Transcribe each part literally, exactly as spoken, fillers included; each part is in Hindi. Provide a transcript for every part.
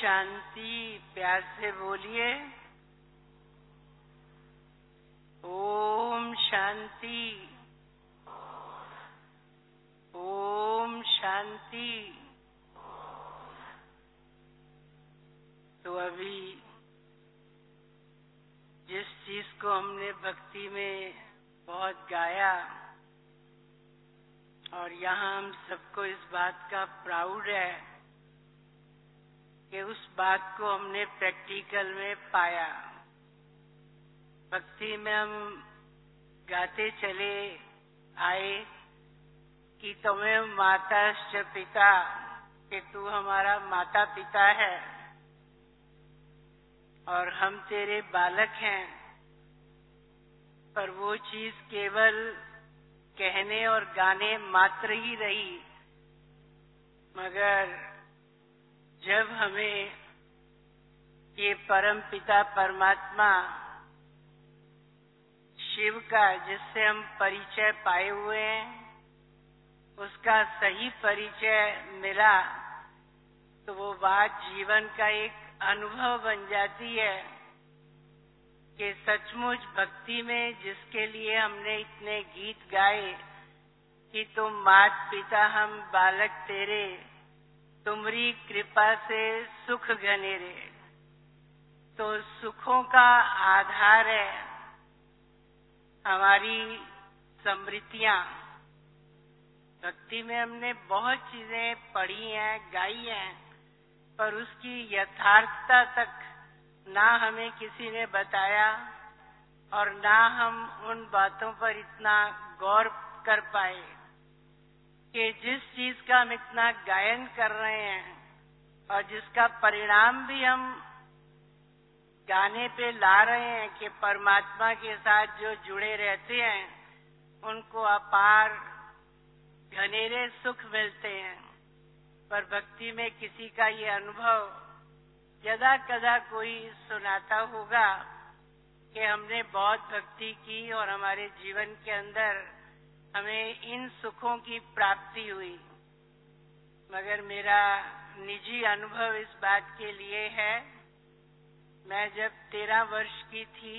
शांति। प्यार से बोलिए ओम शांति, ओम शांति। तो अभी जिस चीज को हमने भक्ति में बहुत गाया और यहाँ हम सबको इस बात का प्राउड है कि उस बात को हमने प्रैक्टिकल में पाया। भक्ति में हम गाते चले आए कि तुम्हें माताश्च पिता, कि तू हमारा माता पिता है और हम तेरे बालक हैं। पर वो चीज केवल कहने और गाने मात्र ही रही, मगर जब हमें ये परम पिता परमात्मा शिव का, जिससे हम परिचय पाए हुए हैं, उसका सही परिचय मिला, तो वो बात जीवन का एक अनुभव बन जाती है कि सचमुच भक्ति में जिसके लिए हमने इतने गीत गाए कि तुम मात पिता हम बालक तेरे, तुम्हारी कृपा से सुख घनेरे, तो सुखों का आधार है हमारी स्मृतियां। भक्ति में हमने बहुत चीजें पढ़ी हैं, गाई हैं, पर उसकी यथार्थता तक ना हमें किसी ने बताया और ना हम उन बातों पर इतना गौर कर पाए कि जिस चीज का हम इतना गायन कर रहे हैं और जिसका परिणाम भी हम गाने पे ला रहे हैं कि परमात्मा के साथ जो जुड़े रहते हैं उनको अपार घनेरे सुख मिलते हैं। पर भक्ति में किसी का ये अनुभव यदा कदा कोई सुनाता होगा कि हमने बहुत भक्ति की और हमारे जीवन के अंदर हमें इन सुखों की प्राप्ति हुई। मगर मेरा निजी अनुभव इस बात के लिए है, मैं जब तेरह वर्ष की थी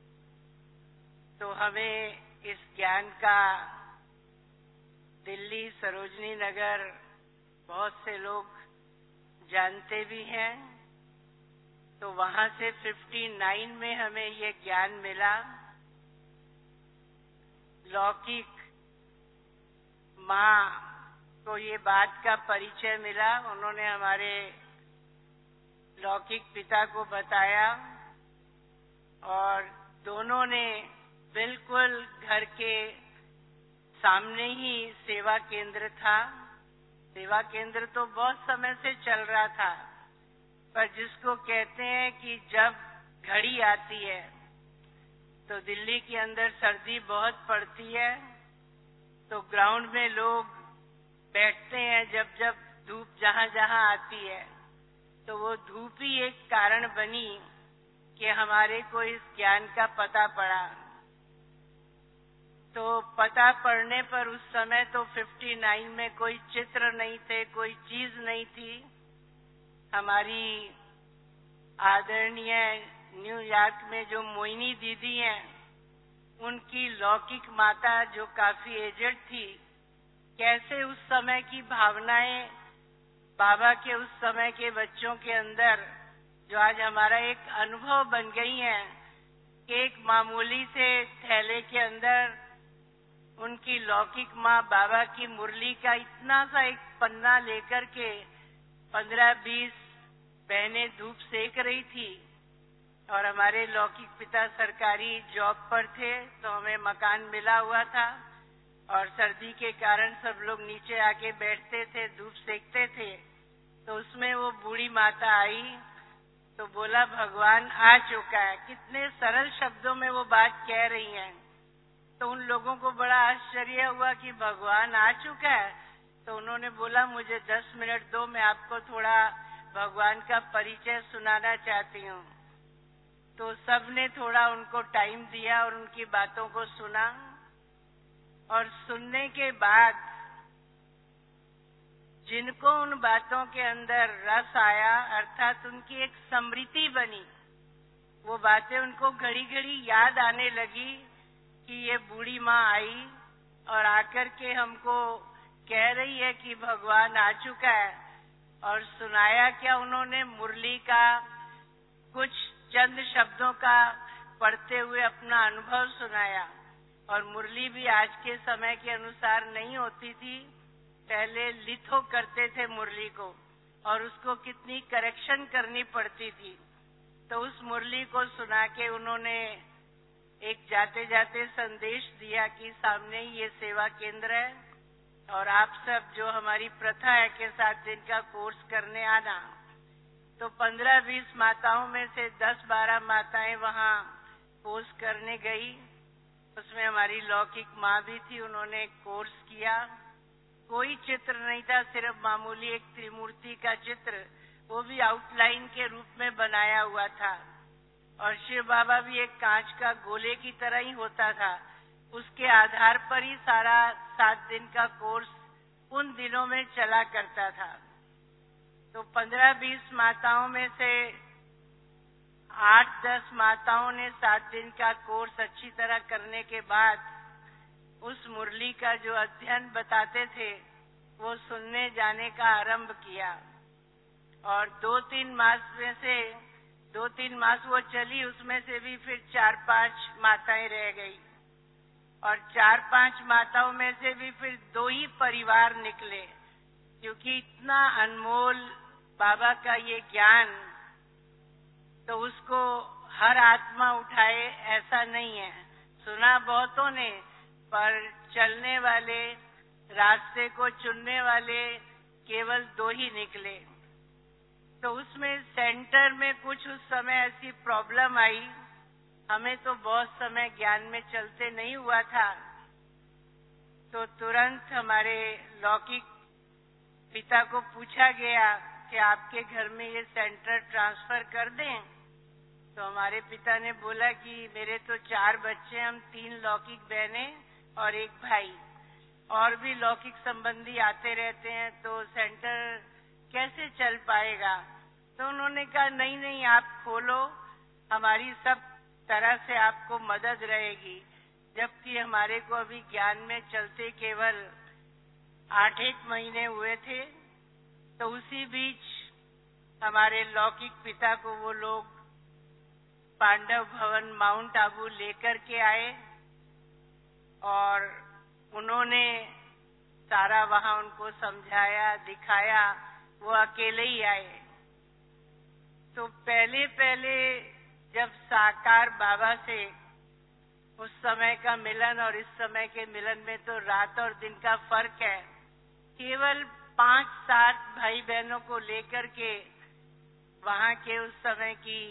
तो हमें इस ज्ञान का दिल्ली सरोजनी नगर बहुत से लोग जानते भी हैं, तो वहां से उनसठ में हमें ये ज्ञान मिला। लौकिक माँ को ये बात का परिचय मिला, उन्होंने हमारे लौकिक पिता को बताया और दोनों ने बिल्कुल घर के सामने ही सेवा केंद्र था। सेवा केंद्र तो बहुत समय से चल रहा था, पर जिसको कहते हैं कि जब घड़ी आती है तो दिल्ली के अंदर सर्दी बहुत पड़ती है, तो ग्राउंड में लोग बैठते हैं जब जब धूप जहां जहां आती है, तो वो धूप ही एक कारण बनी कि हमारे को इस ज्ञान का पता पड़ा। तो पता पड़ने पर उस समय तो उनसठ में कोई चित्र नहीं थे, कोई चीज नहीं थी। हमारी आदरणीय न्यूयॉर्क में जो मोइनी दीदी हैं, उनकी लौकिक माता जो काफी एजेड थी, कैसे उस समय की भावनाएं बाबा के उस समय के बच्चों के अंदर, जो आज हमारा एक अनुभव बन गई हैं, कि एक मामूली से थैले के अंदर उनकी लौकिक माँ बाबा की मुरली का इतना सा एक पन्ना लेकर के पंद्रह बीस बहनें धूप सेक रही थी और हमारे लौकिक पिता सरकारी जॉब पर थे, तो हमें मकान मिला हुआ था और सर्दी के कारण सब लोग नीचे आके बैठते थे, धूप सेकते थे। तो उसमें वो बूढ़ी माता आई तो बोला भगवान आ चुका है। कितने सरल शब्दों में वो बात कह रही हैं। तो उन लोगों को बड़ा आश्चर्य हुआ कि भगवान आ चुका है। तो उन्होंने बोला मुझे दस मिनट दो, मैं आपको थोड़ा भगवान का परिचय सुनाना चाहती हूँ। तो सबने थोड़ा उनको टाइम दिया और उनकी बातों को सुना, और सुनने के बाद जिनको उन बातों के अंदर रस आया, अर्थात उनकी एक स्मृति बनी, वो बातें उनको घड़ी घड़ी याद आने लगी कि ये बूढ़ी माँ आई और आकर के हमको कह रही है कि भगवान आ चुका है। और सुनाया क्या उन्होंने, मुरली का कुछ चंद शब्दों का पढ़ते हुए अपना अनुभव सुनाया। और मुरली भी आज के समय के अनुसार नहीं होती थी, पहले लिथो करते थे मुरली को और उसको कितनी करेक्शन करनी पड़ती थी। तो उस मुरली को सुना के उन्होंने एक जाते जाते संदेश दिया कि सामने ही ये सेवा केंद्र है और आप सब जो हमारी प्रथा है के साथ दिन का कोर्स करने आना। तो पंद्रह बीस माताओं में से दस बारह माताएं वहाँ कोर्स करने गई। उसमें हमारी लौकिक माँ भी थी, उन्होंने कोर्स किया। कोई चित्र नहीं था, सिर्फ मामूली एक त्रिमूर्ति का चित्र, वो भी आउटलाइन के रूप में बनाया हुआ था। और शिव बाबा भी एक कांच का गोले की तरह ही होता था। उसके आधार पर ही सारा सात दिन का कोर्स उन दिनों में चला करता था। तो पंद्रह बीस माताओं में से आठ दस माताओं ने सात दिन का कोर्स अच्छी तरह करने के बाद उस मुरली का जो अध्ययन बताते थे वो सुनने जाने का आरंभ किया। और दो तीन मास में से दो तीन मास वो चली, उसमें से भी फिर चार पांच माताएं रह गई और चार पांच माताओं में से भी फिर दो ही परिवार निकले, क्योंकि इतना अनमोल बाबा का ये ज्ञान, तो उसको हर आत्मा उठाए ऐसा नहीं है। सुना बहुतों ने, पर चलने वाले, रास्ते को चुनने वाले केवल दो ही निकले। तो उसमें सेंटर में कुछ उस समय ऐसी प्रॉब्लम आई, हमें तो बहुत समय ज्ञान में चलते नहीं हुआ था। तो तुरंत हमारे लौकिक पिता को पूछा गया कि आपके घर में ये सेंटर ट्रांसफर कर दें। तो हमारे पिता ने बोला कि मेरे तो चार बच्चे, हम तीन लौकिक बहनें और एक भाई, और भी लौकिक संबंधी आते रहते हैं, तो सेंटर कैसे चल पाएगा। तो उन्होंने कहा नहीं नहीं आप खोलो, हमारी सब तरह से आपको मदद रहेगी। जबकि हमारे को अभी ज्ञान में चलते केवल आठ एक महीने हुए थे। तो उसी बीच हमारे लौकिक पिता को वो लोग पांडव भवन माउंट आबू लेकर के आए और उन्होंने सारा वहां उनको समझाया, दिखाया। वो अकेले ही आए। तो पहले पहले जब साकार बाबा से उस समय का मिलन और इस समय के मिलन में तो रात और दिन का फर्क है। केवल पांच सात भाई बहनों को लेकर के वहां के उस समय की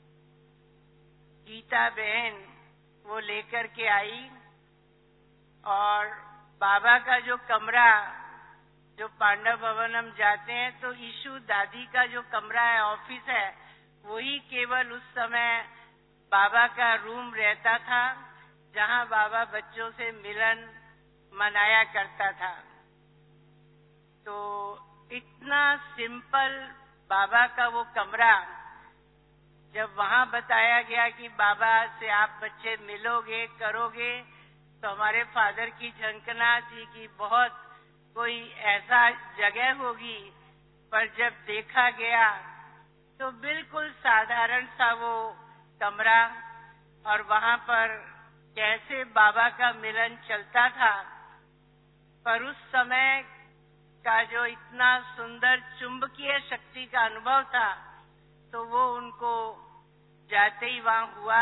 गीता बहन वो लेकर के आई और बाबा का जो कमरा, जो पांडव भवन हम जाते हैं तो ईशु दादी का जो कमरा है, ऑफिस है, वही केवल उस समय बाबा का रूम रहता था, जहां बाबा बच्चों से मिलन मनाया करता था। तो इतना सिंपल बाबा का वो कमरा, जब वहां बताया गया कि बाबा से आप बच्चे मिलोगे, करोगे, तो हमारे फादर की झंकना थी कि बहुत कोई ऐसा जगह होगी। पर जब देखा गया तो बिल्कुल साधारण सा वो कमरा, और वहां पर कैसे बाबा का मिलन चलता था। पर उस समय का जो इतना सुंदर चुंबकीय शक्ति का अनुभव था, तो वो उनको जाते ही वहां हुआ।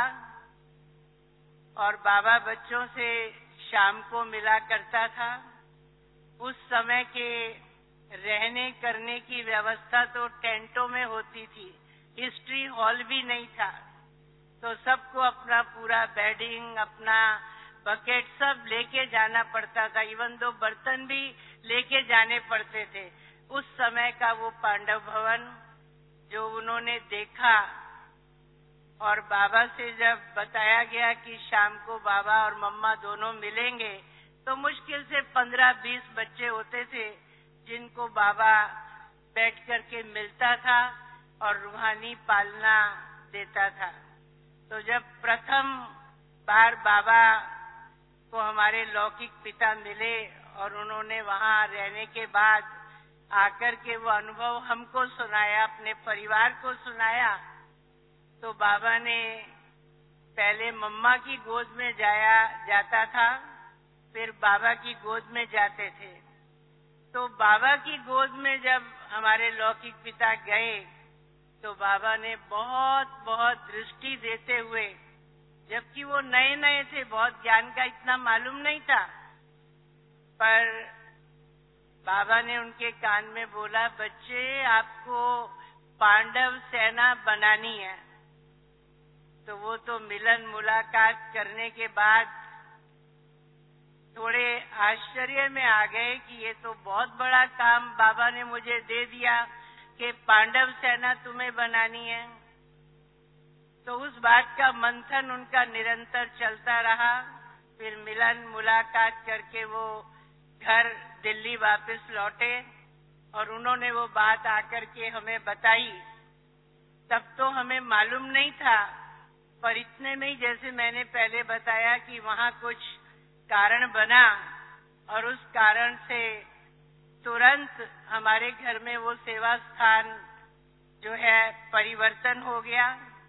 और बाबा बच्चों से शाम को मिला करता था। उस समय के रहने करने की व्यवस्था तो टेंटों में होती थी, हिस्ट्री हॉल भी नहीं था। तो सबको अपना पूरा बेडिंग, अपना बकेट सब लेके जाना पड़ता था। इवन दो बर्तन भी लेके जाने पड़ते थे। उस समय का वो पांडव भवन जो उन्होंने देखा, और बाबा से जब बताया गया कि शाम को बाबा और मम्मा दोनों मिलेंगे, तो मुश्किल से पंद्रह बीस बच्चे होते थे जिनको बाबा बैठ करके मिलता था और रूहानी पालना देता था। तो जब प्रथम बार बाबा को हमारे लौकिक पिता मिले और उन्होंने वहाँ रहने के बाद आकर के वो अनुभव हमको सुनाया, अपने परिवार को सुनाया, तो बाबा ने पहले मम्मा की गोद में जाया जाता था, फिर बाबा की गोद में जाते थे। तो बाबा की गोद में जब हमारे लौकिक पिता गए तो बाबा ने बहुत बहुत दृष्टि देते हुए, जबकि वो नए नए थे, बहुत ज्ञान का इतना मालूम नहीं था, पर बाबा ने उनके कान में बोला, बच्चे आपको पांडव सेना बनानी है। तो वो तो मिलन मुलाकात करने के बाद थोड़े आश्चर्य में आ गए कि ये तो बहुत बड़ा काम बाबा ने मुझे दे दिया कि पांडव सेना तुम्हें बनानी है। तो उस बात का मंथन उनका निरंतर चलता रहा। फिर मिलन मुलाकात करके वो घर दिल्ली वापस लौटे और उन्होंने वो बात आकर के हमें बताई। तब तो हमें मालूम नहीं था, पर इतने में ही जैसे मैंने पहले बताया कि वहाँ कुछ कारण बना और उस कारण से तुरंत हमारे घर में वो सेवा स्थान जो है परिवर्तन हो गया।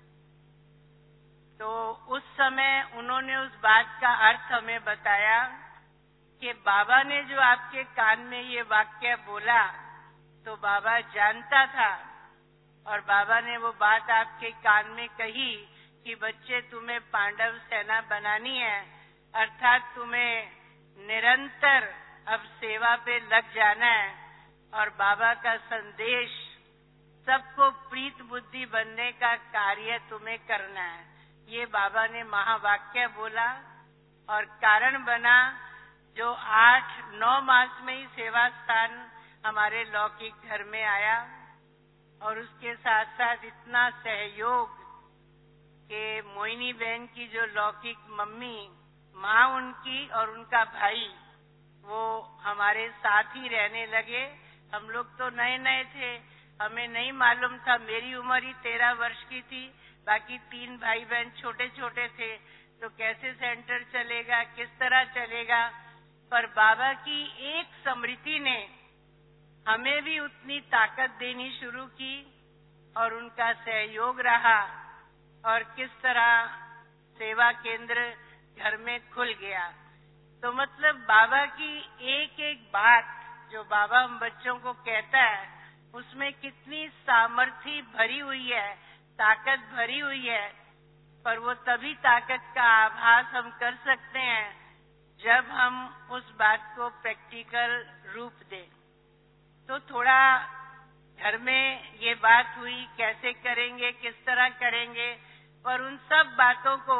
तो उस समय उन्होंने उस बात का अर्थ हमें बताया कि बाबा ने जो आपके कान में ये वाक्य बोला तो बाबा जानता था, और बाबा ने वो बात आपके कान में कही कि बच्चे तुम्हें पांडव सेना बनानी है, अर्थात तुम्हें निरंतर अब सेवा पे लग जाना है और बाबा का संदेश सबको प्रीत बुद्धि बनने का कार्य तुम्हें करना है। ये बाबा ने महावाक्य बोला और कारण बना जो आठ नौ मास में ही सेवा स्थान हमारे लौकिक घर में आया। और उसके साथ साथ इतना सहयोग कि मोहिनी बहन की जो लौकिक मम्मी, माँ उनकी और उनका भाई, वो हमारे साथ ही रहने लगे। हम लोग तो नए नए थे, हमें नहीं मालूम था, मेरी उम्र ही तेरह वर्ष की थी, बाकी तीन भाई बहन छोटे छोटे थे, तो कैसे सेंटर चलेगा, किस तरह चलेगा। पर बाबा की एक स्मृति ने हमें भी उतनी ताकत देनी शुरू की और उनका सहयोग रहा और किस तरह सेवा केंद्र घर में खुल गया। तो मतलब बाबा की एक एक बात जो बाबा हम बच्चों को कहता है उसमें कितनी सामर्थ्य भरी हुई है, ताकत भरी हुई है। पर वो तभी ताकत का आभास हम कर सकते हैं जब हम उस बात को प्रैक्टिकल रूप दें। तो थोड़ा घर में ये बात हुई, कैसे करेंगे, किस तरह करेंगे, पर उन सब बातों को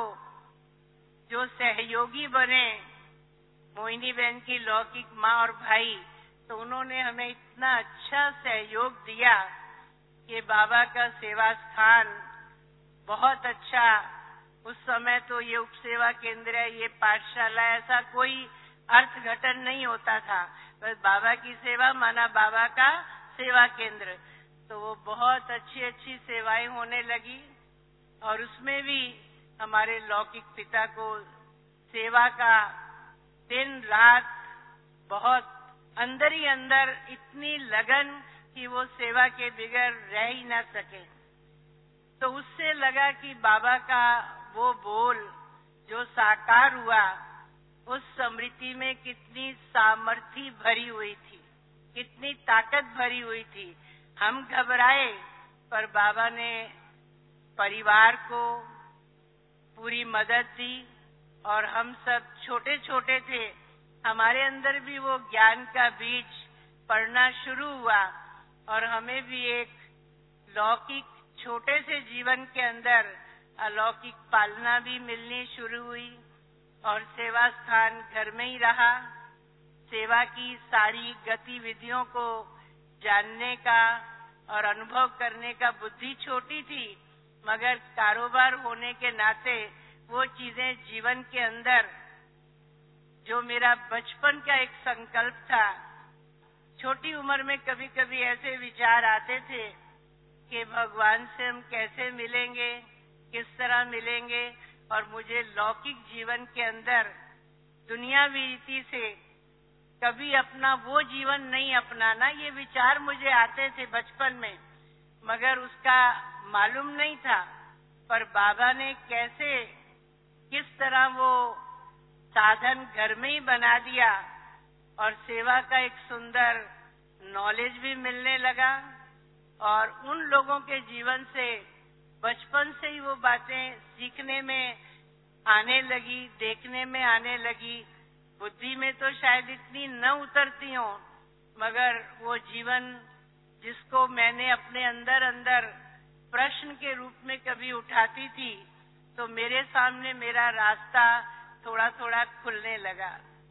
जो सहयोगी बने, मोहिनी बहन की लौकिक माँ और भाई, तो उन्होंने हमें इतना अच्छा सहयोग दिया कि बाबा का सेवा स्थान बहुत अच्छा। उस समय तो ये उपसेवा केंद्र है, ये पाठशाला, ऐसा कोई अर्थघटन नहीं होता था, बस बाबा की सेवा माना बाबा का सेवा केंद्र। तो वो बहुत अच्छी अच्छी सेवाएं होने लगी और उसमें भी हमारे लौकिक पिता को सेवा का दिन रात बहुत अंदर ही अंदर इतनी लगन कि वो सेवा के बगैर रह ही ना सके। तो उससे लगा कि बाबा का वो बोल जो साकार हुआ, उस स्मृति में कितनी सामर्थ्य भरी हुई थी, कितनी ताकत भरी हुई थी। हम घबराए, पर बाबा ने परिवार को पूरी मदद दी और हम सब छोटे छोटे थे, हमारे अंदर भी वो ज्ञान का बीज पड़ना शुरू हुआ और हमें भी एक लौकिक छोटे से जीवन के अंदर अलौकिक पालना भी मिलनी शुरू हुई और सेवा स्थान घर में ही रहा। सेवा की सारी गतिविधियों को जानने का और अनुभव करने का बुद्धि छोटी थी, मगर कारोबार होने के नाते वो चीजें जीवन के अंदर जो मेरा बचपन का एक संकल्प था, छोटी उम्र में कभी कभी ऐसे विचार आते थे कि भगवान से हम कैसे मिलेंगे, किस तरह मिलेंगे, और मुझे लौकिक जीवन के अंदर दुनियावी रीति से कभी अपना वो जीवन नहीं अपनाना, ये विचार मुझे आते थे बचपन में, मगर उसका मालूम नहीं था। पर बाबा ने कैसे किस तरह वो साधन घर में ही बना दिया और सेवा का एक सुंदर नॉलेज भी मिलने लगा, और उन लोगों के जीवन से बचपन से ही वो बातें सीखने में आने लगी, देखने में आने लगी। बुद्धि में तो शायद इतनी न उतरती हो, मगर वो जीवन जिसको मैंने अपने अंदर अंदर प्रश्न के रूप में कभी उठाती थी, तो मेरे सामने मेरा रास्ता थोड़ा थोड़ा खुलने लगा।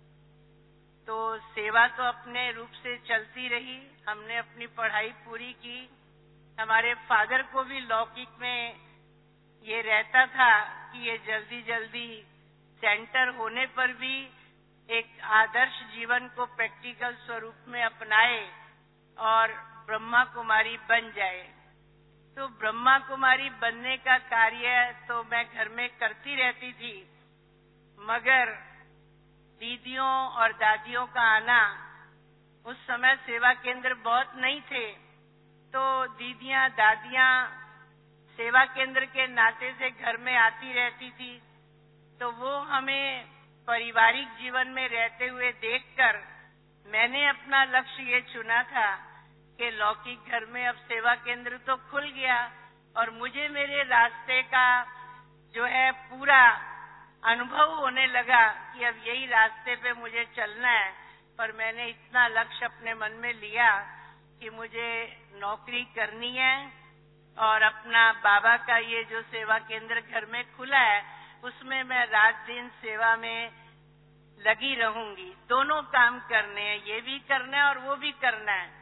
तो सेवा तो अपने रूप से चलती रही। हमने अपनी पढ़ाई पूरी की। हमारे फादर को भी लौकिक में ये रहता था कि ये जल्दी जल्दी सेंटर होने पर भी एक आदर्श जीवन को प्रैक्टिकल स्वरूप में अपनाए और ब्रह्मा कुमारी बन जाए। तो ब्रह्मा कुमारी बनने का कार्य तो मैं घर में करती रहती थी, मगर दीदियों और दादियों का आना, उस समय सेवा केंद्र बहुत नहीं थे, तो दीदियां दादियां सेवा केंद्र के नाते से घर में आती रहती थी। तो वो हमें पारिवारिक जीवन में रहते हुए देखकर मैंने अपना लक्ष्य ये चुना था कि लौकिक घर में अब सेवा केंद्र तो खुल गया और मुझे मेरे रास्ते का जो है पूरा अनुभव होने लगा कि अब यही रास्ते पे मुझे चलना है। पर मैंने इतना लक्ष्य अपने मन में लिया कि मुझे नौकरी करनी है और अपना बाबा का ये जो सेवा केंद्र घर में खुला है उसमें मैं रात दिन सेवा में लगी रहूंगी। दोनों काम करने हैं, ये भी करना है और वो भी करना है।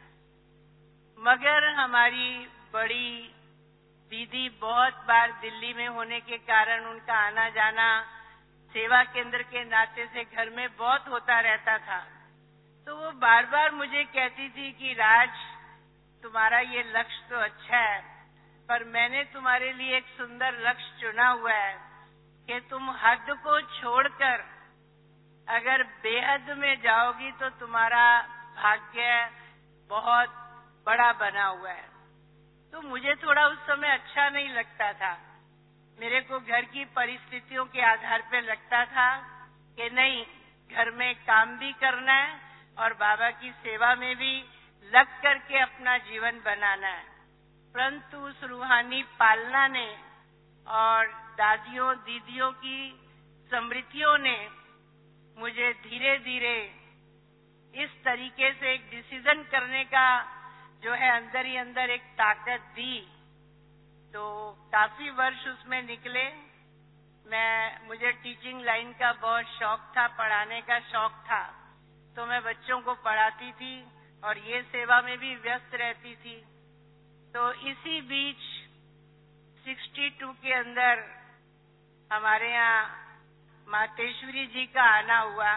मगर हमारी बड़ी दीदी बहुत बार दिल्ली में होने के कारण उनका आना जाना सेवा केंद्र के नाते से घर में बहुत होता रहता था। तो वो बार बार मुझे कहती थी कि राज, तुम्हारा ये लक्ष्य तो अच्छा है, पर मैंने तुम्हारे लिए एक सुंदर लक्ष्य चुना हुआ है कि तुम हद को छोड़कर अगर बेहद में जाओगी तो तुम्हारा भाग्य बहुत बड़ा बना हुआ है। तो मुझे थोड़ा उस समय अच्छा नहीं लगता था। मेरे को घर की परिस्थितियों के आधार पर लगता था कि नहीं, घर में काम भी करना है और बाबा की सेवा में भी लग करके अपना जीवन बनाना है। परंतु उस रूहानी पालना ने और दादियों दीदियों की स्मृतियों ने मुझे धीरे धीरे इस तरीके से एक डिसीजन करने का जो है अंदर ही अंदर एक ताकत दी। तो काफी वर्ष उसमें निकले। मैं मुझे टीचिंग लाइन का बहुत शौक था, पढ़ाने का शौक था, तो मैं बच्चों को पढ़ाती थी और ये सेवा में भी व्यस्त रहती थी। तो इसी बीच बासठ के अंदर हमारे यहाँ मातेश्वरी जी का आना हुआ।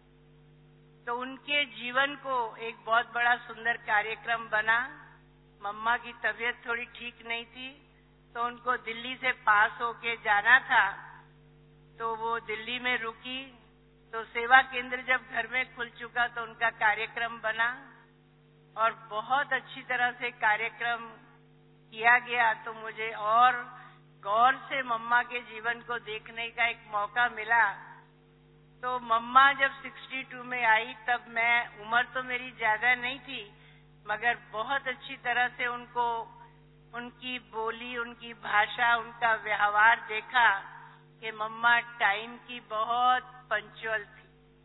तो उनके जीवन को एक बहुत बड़ा सुंदर कार्यक्रम बना। मम्मा की तबीयत थोड़ी ठीक नहीं थी, तो उनको दिल्ली से पास होके जाना था, तो वो दिल्ली में रुकी। तो सेवा केंद्र जब घर में खुल चुका तो उनका कार्यक्रम बना और बहुत अच्छी तरह से कार्यक्रम किया गया। तो मुझे और गौर से मम्मा के जीवन को देखने का एक मौका मिला। तो मम्मा जब बासठ में आई तब मैं, उम्र तो मेरी ज्यादा नहीं थी, मगर बहुत अच्छी तरह से उनको, उनकी बोली, उनकी भाषा, उनका व्यवहार देखा कि मम्मा टाइम की बहुत पंक्चुअल थी।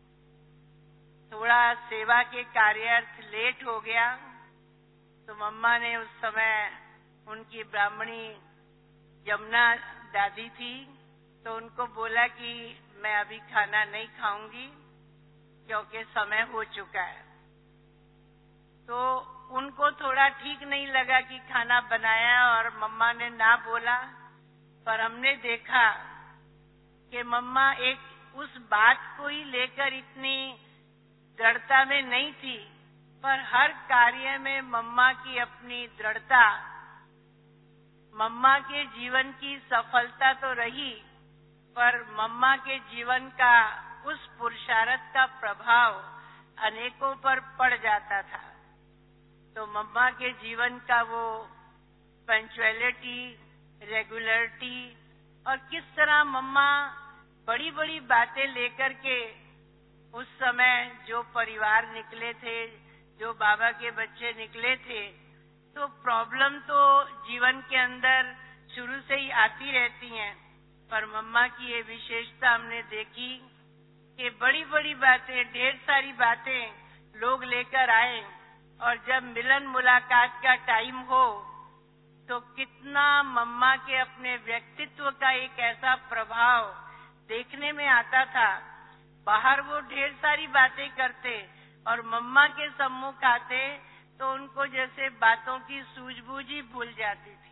थोड़ा सेवा के कार्यार्थ लेट हो गया तो मम्मा ने उस समय, उनकी ब्राह्मणी यमुना दादी थी, तो उनको बोला कि मैं अभी खाना नहीं खाऊंगी क्योंकि समय हो चुका है। तो उनको थोड़ा ठीक नहीं लगा कि खाना बनाया और मम्मा ने ना बोला, पर हमने देखा कि मम्मा एक उस बात को ही लेकर इतनी दृढ़ता में नहीं थी, पर हर कार्य में मम्मा की अपनी दृढ़ता, मम्मा के जीवन की सफलता तो रही, पर मम्मा के जीवन का उस पुरुषार्थ का प्रभाव अनेकों पर पड़ जाता था। तो मम्मा के जीवन का वो पंक्चुअलिटी, रेगुलरिटी, और किस तरह मम्मा बड़ी बड़ी बातें लेकर के उस समय जो परिवार निकले थे, जो बाबा के बच्चे निकले थे, तो प्रॉब्लम तो जीवन के अंदर शुरू से ही आती रहती हैं, पर मम्मा की ये विशेषता हमने देखी कि बड़ी बड़ी बातें, ढेर सारी बातें लोग लेकर आए, और जब मिलन मुलाकात का टाइम हो तो कितना मम्मा के अपने व्यक्तित्व का एक ऐसा प्रभाव देखने में आता था। बाहर वो ढेर सारी बातें करते और मम्मा के सम्मुख आते तो उनको जैसे बातों की सूझबूझ ही भूल जाती थी।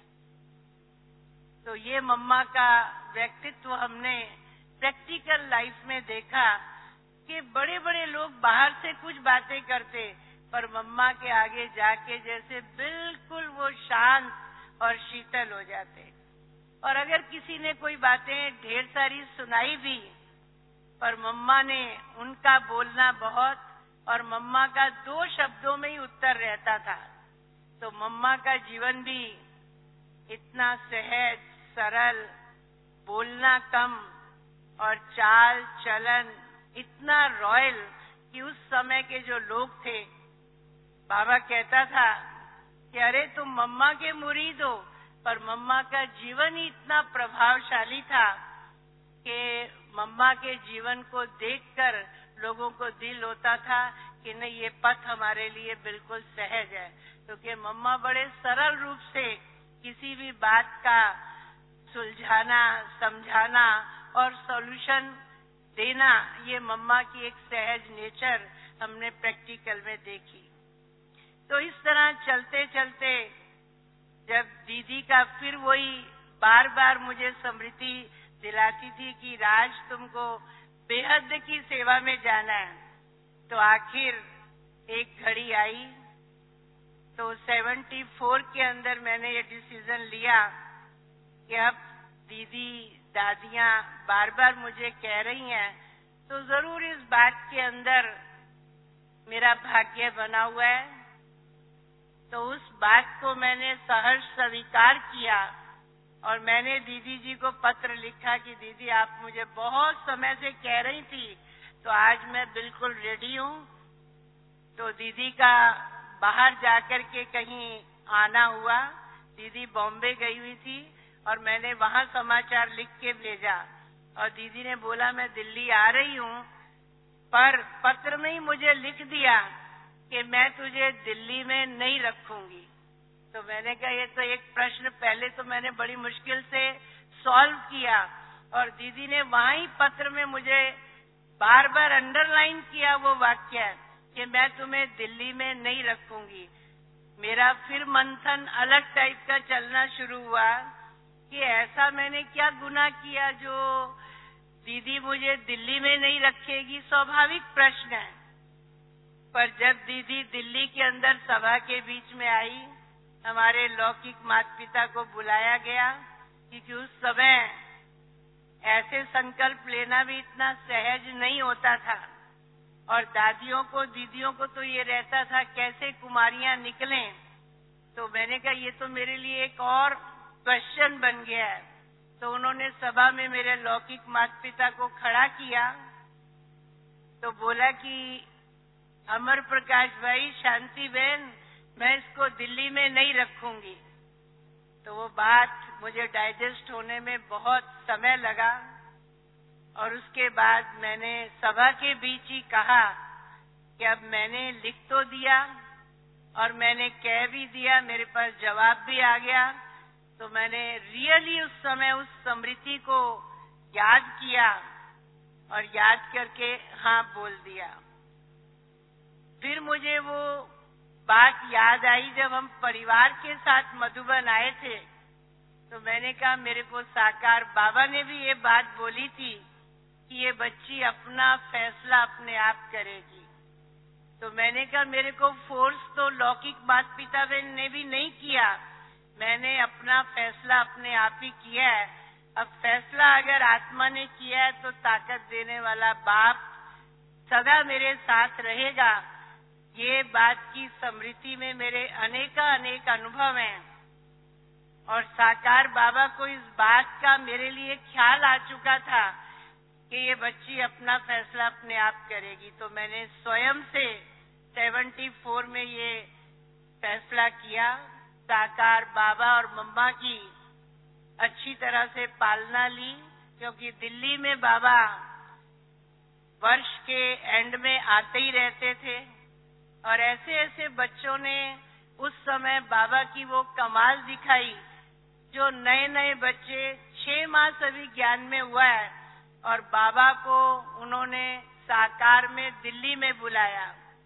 तो ये मम्मा का व्यक्तित्व हमने प्रैक्टिकल लाइफ में देखा कि बड़े बड़े लोग बाहर से कुछ बातें करते, पर मम्मा के आगे जाके जैसे बिल्कुल वो शांत और शीतल हो जाते। और अगर किसी ने कोई बातें ढेर सारी सुनाई भी, पर मम्मा ने उनका बोलना बहुत, और मम्मा का दो शब्दों में ही उत्तर रहता था। तो मम्मा का जीवन भी इतना सहज, सरल, बोलना कम, और चाल चलन इतना रॉयल कि उस समय के जो लोग थे, बाबा कहता था कि अरे तुम मम्मा के मुरीद हो, पर मम्मा का जीवन ही इतना प्रभावशाली था कि मम्मा के जीवन को देखकर लोगों को दिल होता था कि नहीं, ये पथ हमारे लिए बिल्कुल सहज है, क्योंकि मम्मा बड़े सरल रूप से किसी भी बात का सुलझाना, समझाना और सॉल्यूशन देना, ये मम्मा की एक सहज नेचर हमने प्रैक्टिकल में देखी। तो इस तरह चलते चलते जब दीदी का फिर वही बार बार मुझे स्मृति दिलाती थी कि राज तुमको बेहद की सेवा में जाना है, तो आखिर एक घड़ी आई। तो चौहत्तर के अंदर मैंने ये डिसीजन लिया कि अब दीदी दादियां बार बार मुझे कह रही हैं, तो जरूर इस बात के अंदर मेरा भाग्य बना हुआ है। तो उस बात को मैंने सहर्ष स्वीकार किया और मैंने दीदी जी को पत्र लिखा कि दीदी आप मुझे बहुत समय से कह रही थी, तो आज मैं बिल्कुल रेडी हूँ। तो दीदी का बाहर जाकर के कहीं आना हुआ, दीदी बॉम्बे गई हुई थी और मैंने वहाँ समाचार लिख के भेजा और दीदी ने बोला मैं दिल्ली आ रही हूँ, पर पत्र में ही मुझे लिख दिया कि मैं तुझे दिल्ली में नहीं रखूंगी। तो मैंने कहा ये तो एक प्रश्न पहले तो मैंने बड़ी मुश्किल से सॉल्व किया और दीदी ने वहाँ ही पत्र में मुझे बार बार अंडरलाइन किया वो वाक्य कि मैं तुम्हें दिल्ली में नहीं रखूंगी। मेरा फिर मंथन अलग टाइप का चलना शुरू हुआ कि ऐसा मैंने क्या गुनाह किया जो दीदी मुझे दिल्ली में नहीं रखेगी। स्वाभाविक प्रश्न है। पर जब दीदी दिल्ली के अंदर सभा के बीच में आई, हमारे लौकिक माता पिता को बुलाया गया, क्योंकि उस समय ऐसे संकल्प लेना भी इतना सहज नहीं होता था और दादियों को, दीदियों को तो ये रहता था कैसे कुमारियां निकलें। तो मैंने कहा ये तो मेरे लिए एक और क्वेश्चन बन गया है। तो उन्होंने सभा में मेरे लौकिक माता पिता को खड़ा किया, तो बोला कि अमर प्रकाश भाई, शांति बहन, मैं इसको दिल्ली में नहीं रखूंगी। तो वो बात मुझे डाइजेस्ट होने में बहुत समय लगा और उसके बाद मैंने सभा के बीच ही कहा कि अब मैंने लिख तो दिया और मैंने कह भी दिया, मेरे पास जवाब भी आ गया। तो मैंने रियली उस समय उस स्मृति को याद किया और याद करके हाँ बोल दिया। फिर मुझे वो बात याद आई जब हम परिवार के साथ मधुबन आए थे, तो मैंने कहा मेरे को साकार बाबा ने भी ये बात बोली थी कि ये बच्ची अपना फैसला अपने आप करेगी। तो मैंने कहा मेरे को फोर्स तो लौकिक माता पिता ने भी नहीं किया, मैंने अपना फैसला अपने आप ही किया है। अब फैसला अगर आत्मा ने किया है तो ताकत देने वाला बाप सदा मेरे साथ रहेगा। ये बात की स्मृति में मेरे अनेका अनेक अनुभव हैं और साकार बाबा को इस बात का मेरे लिए ख्याल आ चुका था कि ये बच्ची अपना फैसला अपने आप करेगी। तो मैंने स्वयं से चौहत्तर में ये फैसला किया, साकार बाबा और मम्मा की अच्छी तरह से पालना ली, क्योंकि दिल्ली में बाबा वर्ष के एंड में आते ही रहते थे और ऐसे ऐसे बच्चों ने उस समय बाबा की वो कमाल दिखाई, जो नए नए बच्चे छह मास अभी ज्ञान में हुआ है और बाबा को उन्होंने साकार में दिल्ली में बुलाया।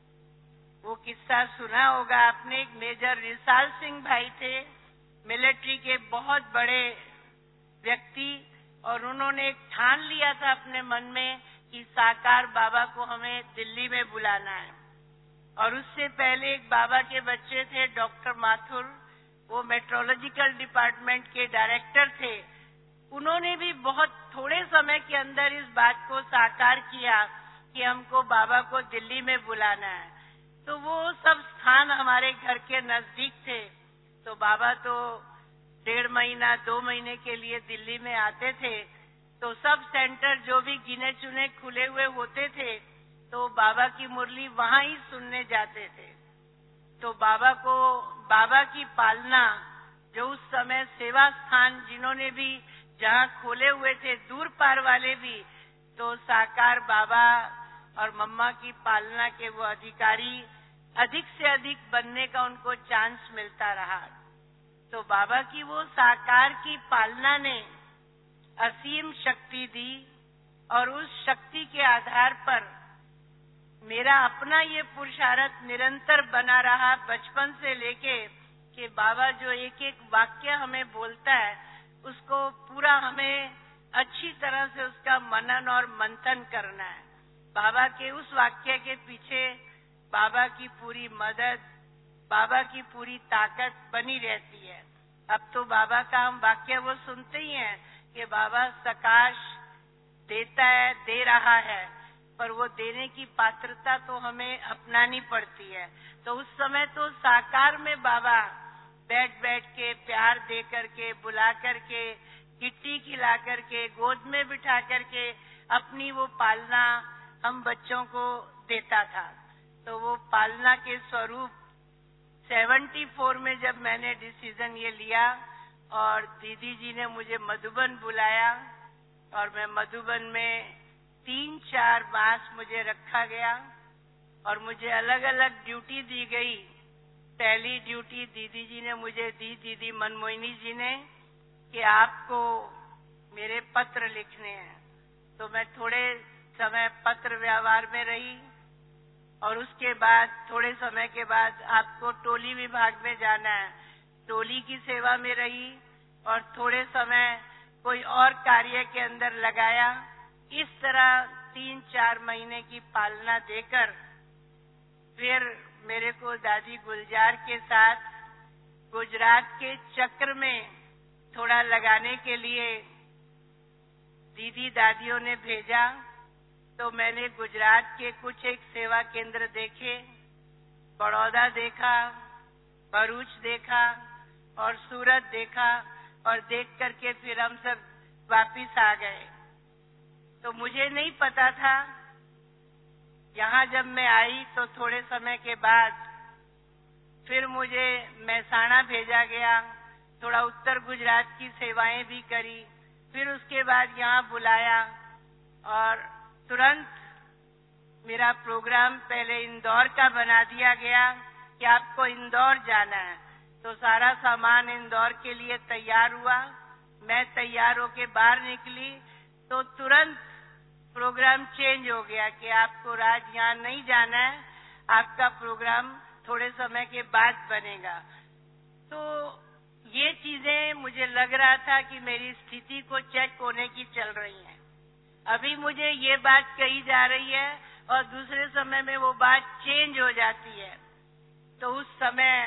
वो किस्सा सुना होगा आपने, एक मेजर रिसाल सिंह भाई थे, मिलिट्री के बहुत बड़े व्यक्ति, और उन्होंने एक ठान लिया था अपने मन में कि साकार बाबा को हमें दिल्ली में बुलाना है। और उससे पहले एक बाबा के बच्चे थे डॉक्टर माथुर, वो मेट्रोलॉजिकल डिपार्टमेंट के डायरेक्टर थे, उन्होंने भी बहुत थोड़े समय के अंदर इस बात को साकार किया कि हमको बाबा को दिल्ली में बुलाना है। तो वो सब स्थान हमारे घर के नजदीक थे, तो बाबा तो डेढ़ महीना दो महीने के लिए दिल्ली में आते थे, तो सब सेंटर जो भी गिने चुने खुले हुए होते थे तो बाबा की मुरली वहां ही सुनने जाते थे। तो बाबा को बाबा की पालना, जो उस समय सेवा स्थान जिन्होंने भी जहां खोले हुए थे, दूर पार वाले भी, तो साकार बाबा और मम्मा की पालना के वो अधिकारी अधिक से अधिक बनने का उनको चांस मिलता रहा। तो बाबा की वो साकार की पालना ने असीम शक्ति दी और उस शक्ति के आधार पर मेरा अपना ये पुरुषार्थ निरंतर बना रहा बचपन से लेके कि बाबा जो एक एक वाक्य हमें बोलता है उसको पूरा हमें अच्छी तरह से उसका मनन और मंथन करना है। बाबा के उस वाक्य के पीछे बाबा की पूरी मदद, बाबा की पूरी ताकत बनी रहती है। अब तो बाबा का हम वाक्य वो सुनते ही हैं कि बाबा सकाश देता है, दे रहा है, पर वो देने की पात्रता तो हमें अपनानी पड़ती है। तो उस समय तो साकार में बाबा बैठ बैठ के प्यार दे करके, बुला करके, किट्टी खिला करके, गोद में बिठा करके अपनी वो पालना हम बच्चों को देता था। तो वो पालना के स्वरूप चौहत्तर में जब मैंने डिसीजन ये लिया और दीदी जी ने मुझे मधुबन बुलाया और मैं मधुबन में तीन चार मास मुझे रखा गया और मुझे अलग अलग ड्यूटी दी गई। पहली ड्यूटी दीदी जी ने मुझे दी, दीदी मनमोहिनी जी ने, कि आपको मेरे पत्र लिखने हैं। तो मैं थोड़े समय पत्र व्यवहार में रही और उसके बाद थोड़े समय के बाद आपको टोली विभाग में जाना है, टोली की सेवा में रही और थोड़े समय कोई और कार्य के अंदर लगाया। इस तरह तीन चार महीने की पालना देकर फिर मेरे को दादी गुलजार के साथ गुजरात के चक्र में थोड़ा लगाने के लिए दीदी दादियों ने भेजा। तो मैंने गुजरात के कुछ एक सेवा केंद्र देखे, बड़ौदा देखा, भरूच देखा और सूरत देखा और देख करके फिर हम सब वापिस आ गए। तो मुझे नहीं पता था, यहाँ जब मैं आई तो थोड़े समय के बाद फिर मुझे महसाणा भेजा गया, थोड़ा उत्तर गुजरात की सेवाएं भी करी, फिर उसके बाद यहाँ बुलाया और तुरंत मेरा प्रोग्राम पहले इंदौर का बना दिया गया कि आपको इंदौर जाना है। तो सारा सामान इंदौर के लिए तैयार हुआ, मैं तैयार होके बाहर निकली तो तुरंत प्रोग्राम चेंज हो गया कि आपको राज यहाँ नहीं जाना है, आपका प्रोग्राम थोड़े समय के बाद बनेगा। तो ये चीजें मुझे लग रहा था कि मेरी स्थिति को चेक होने की चल रही हैं। अभी मुझे ये बात कही जा रही है, और दूसरे समय में वो बात चेंज हो जाती है। तो उस समय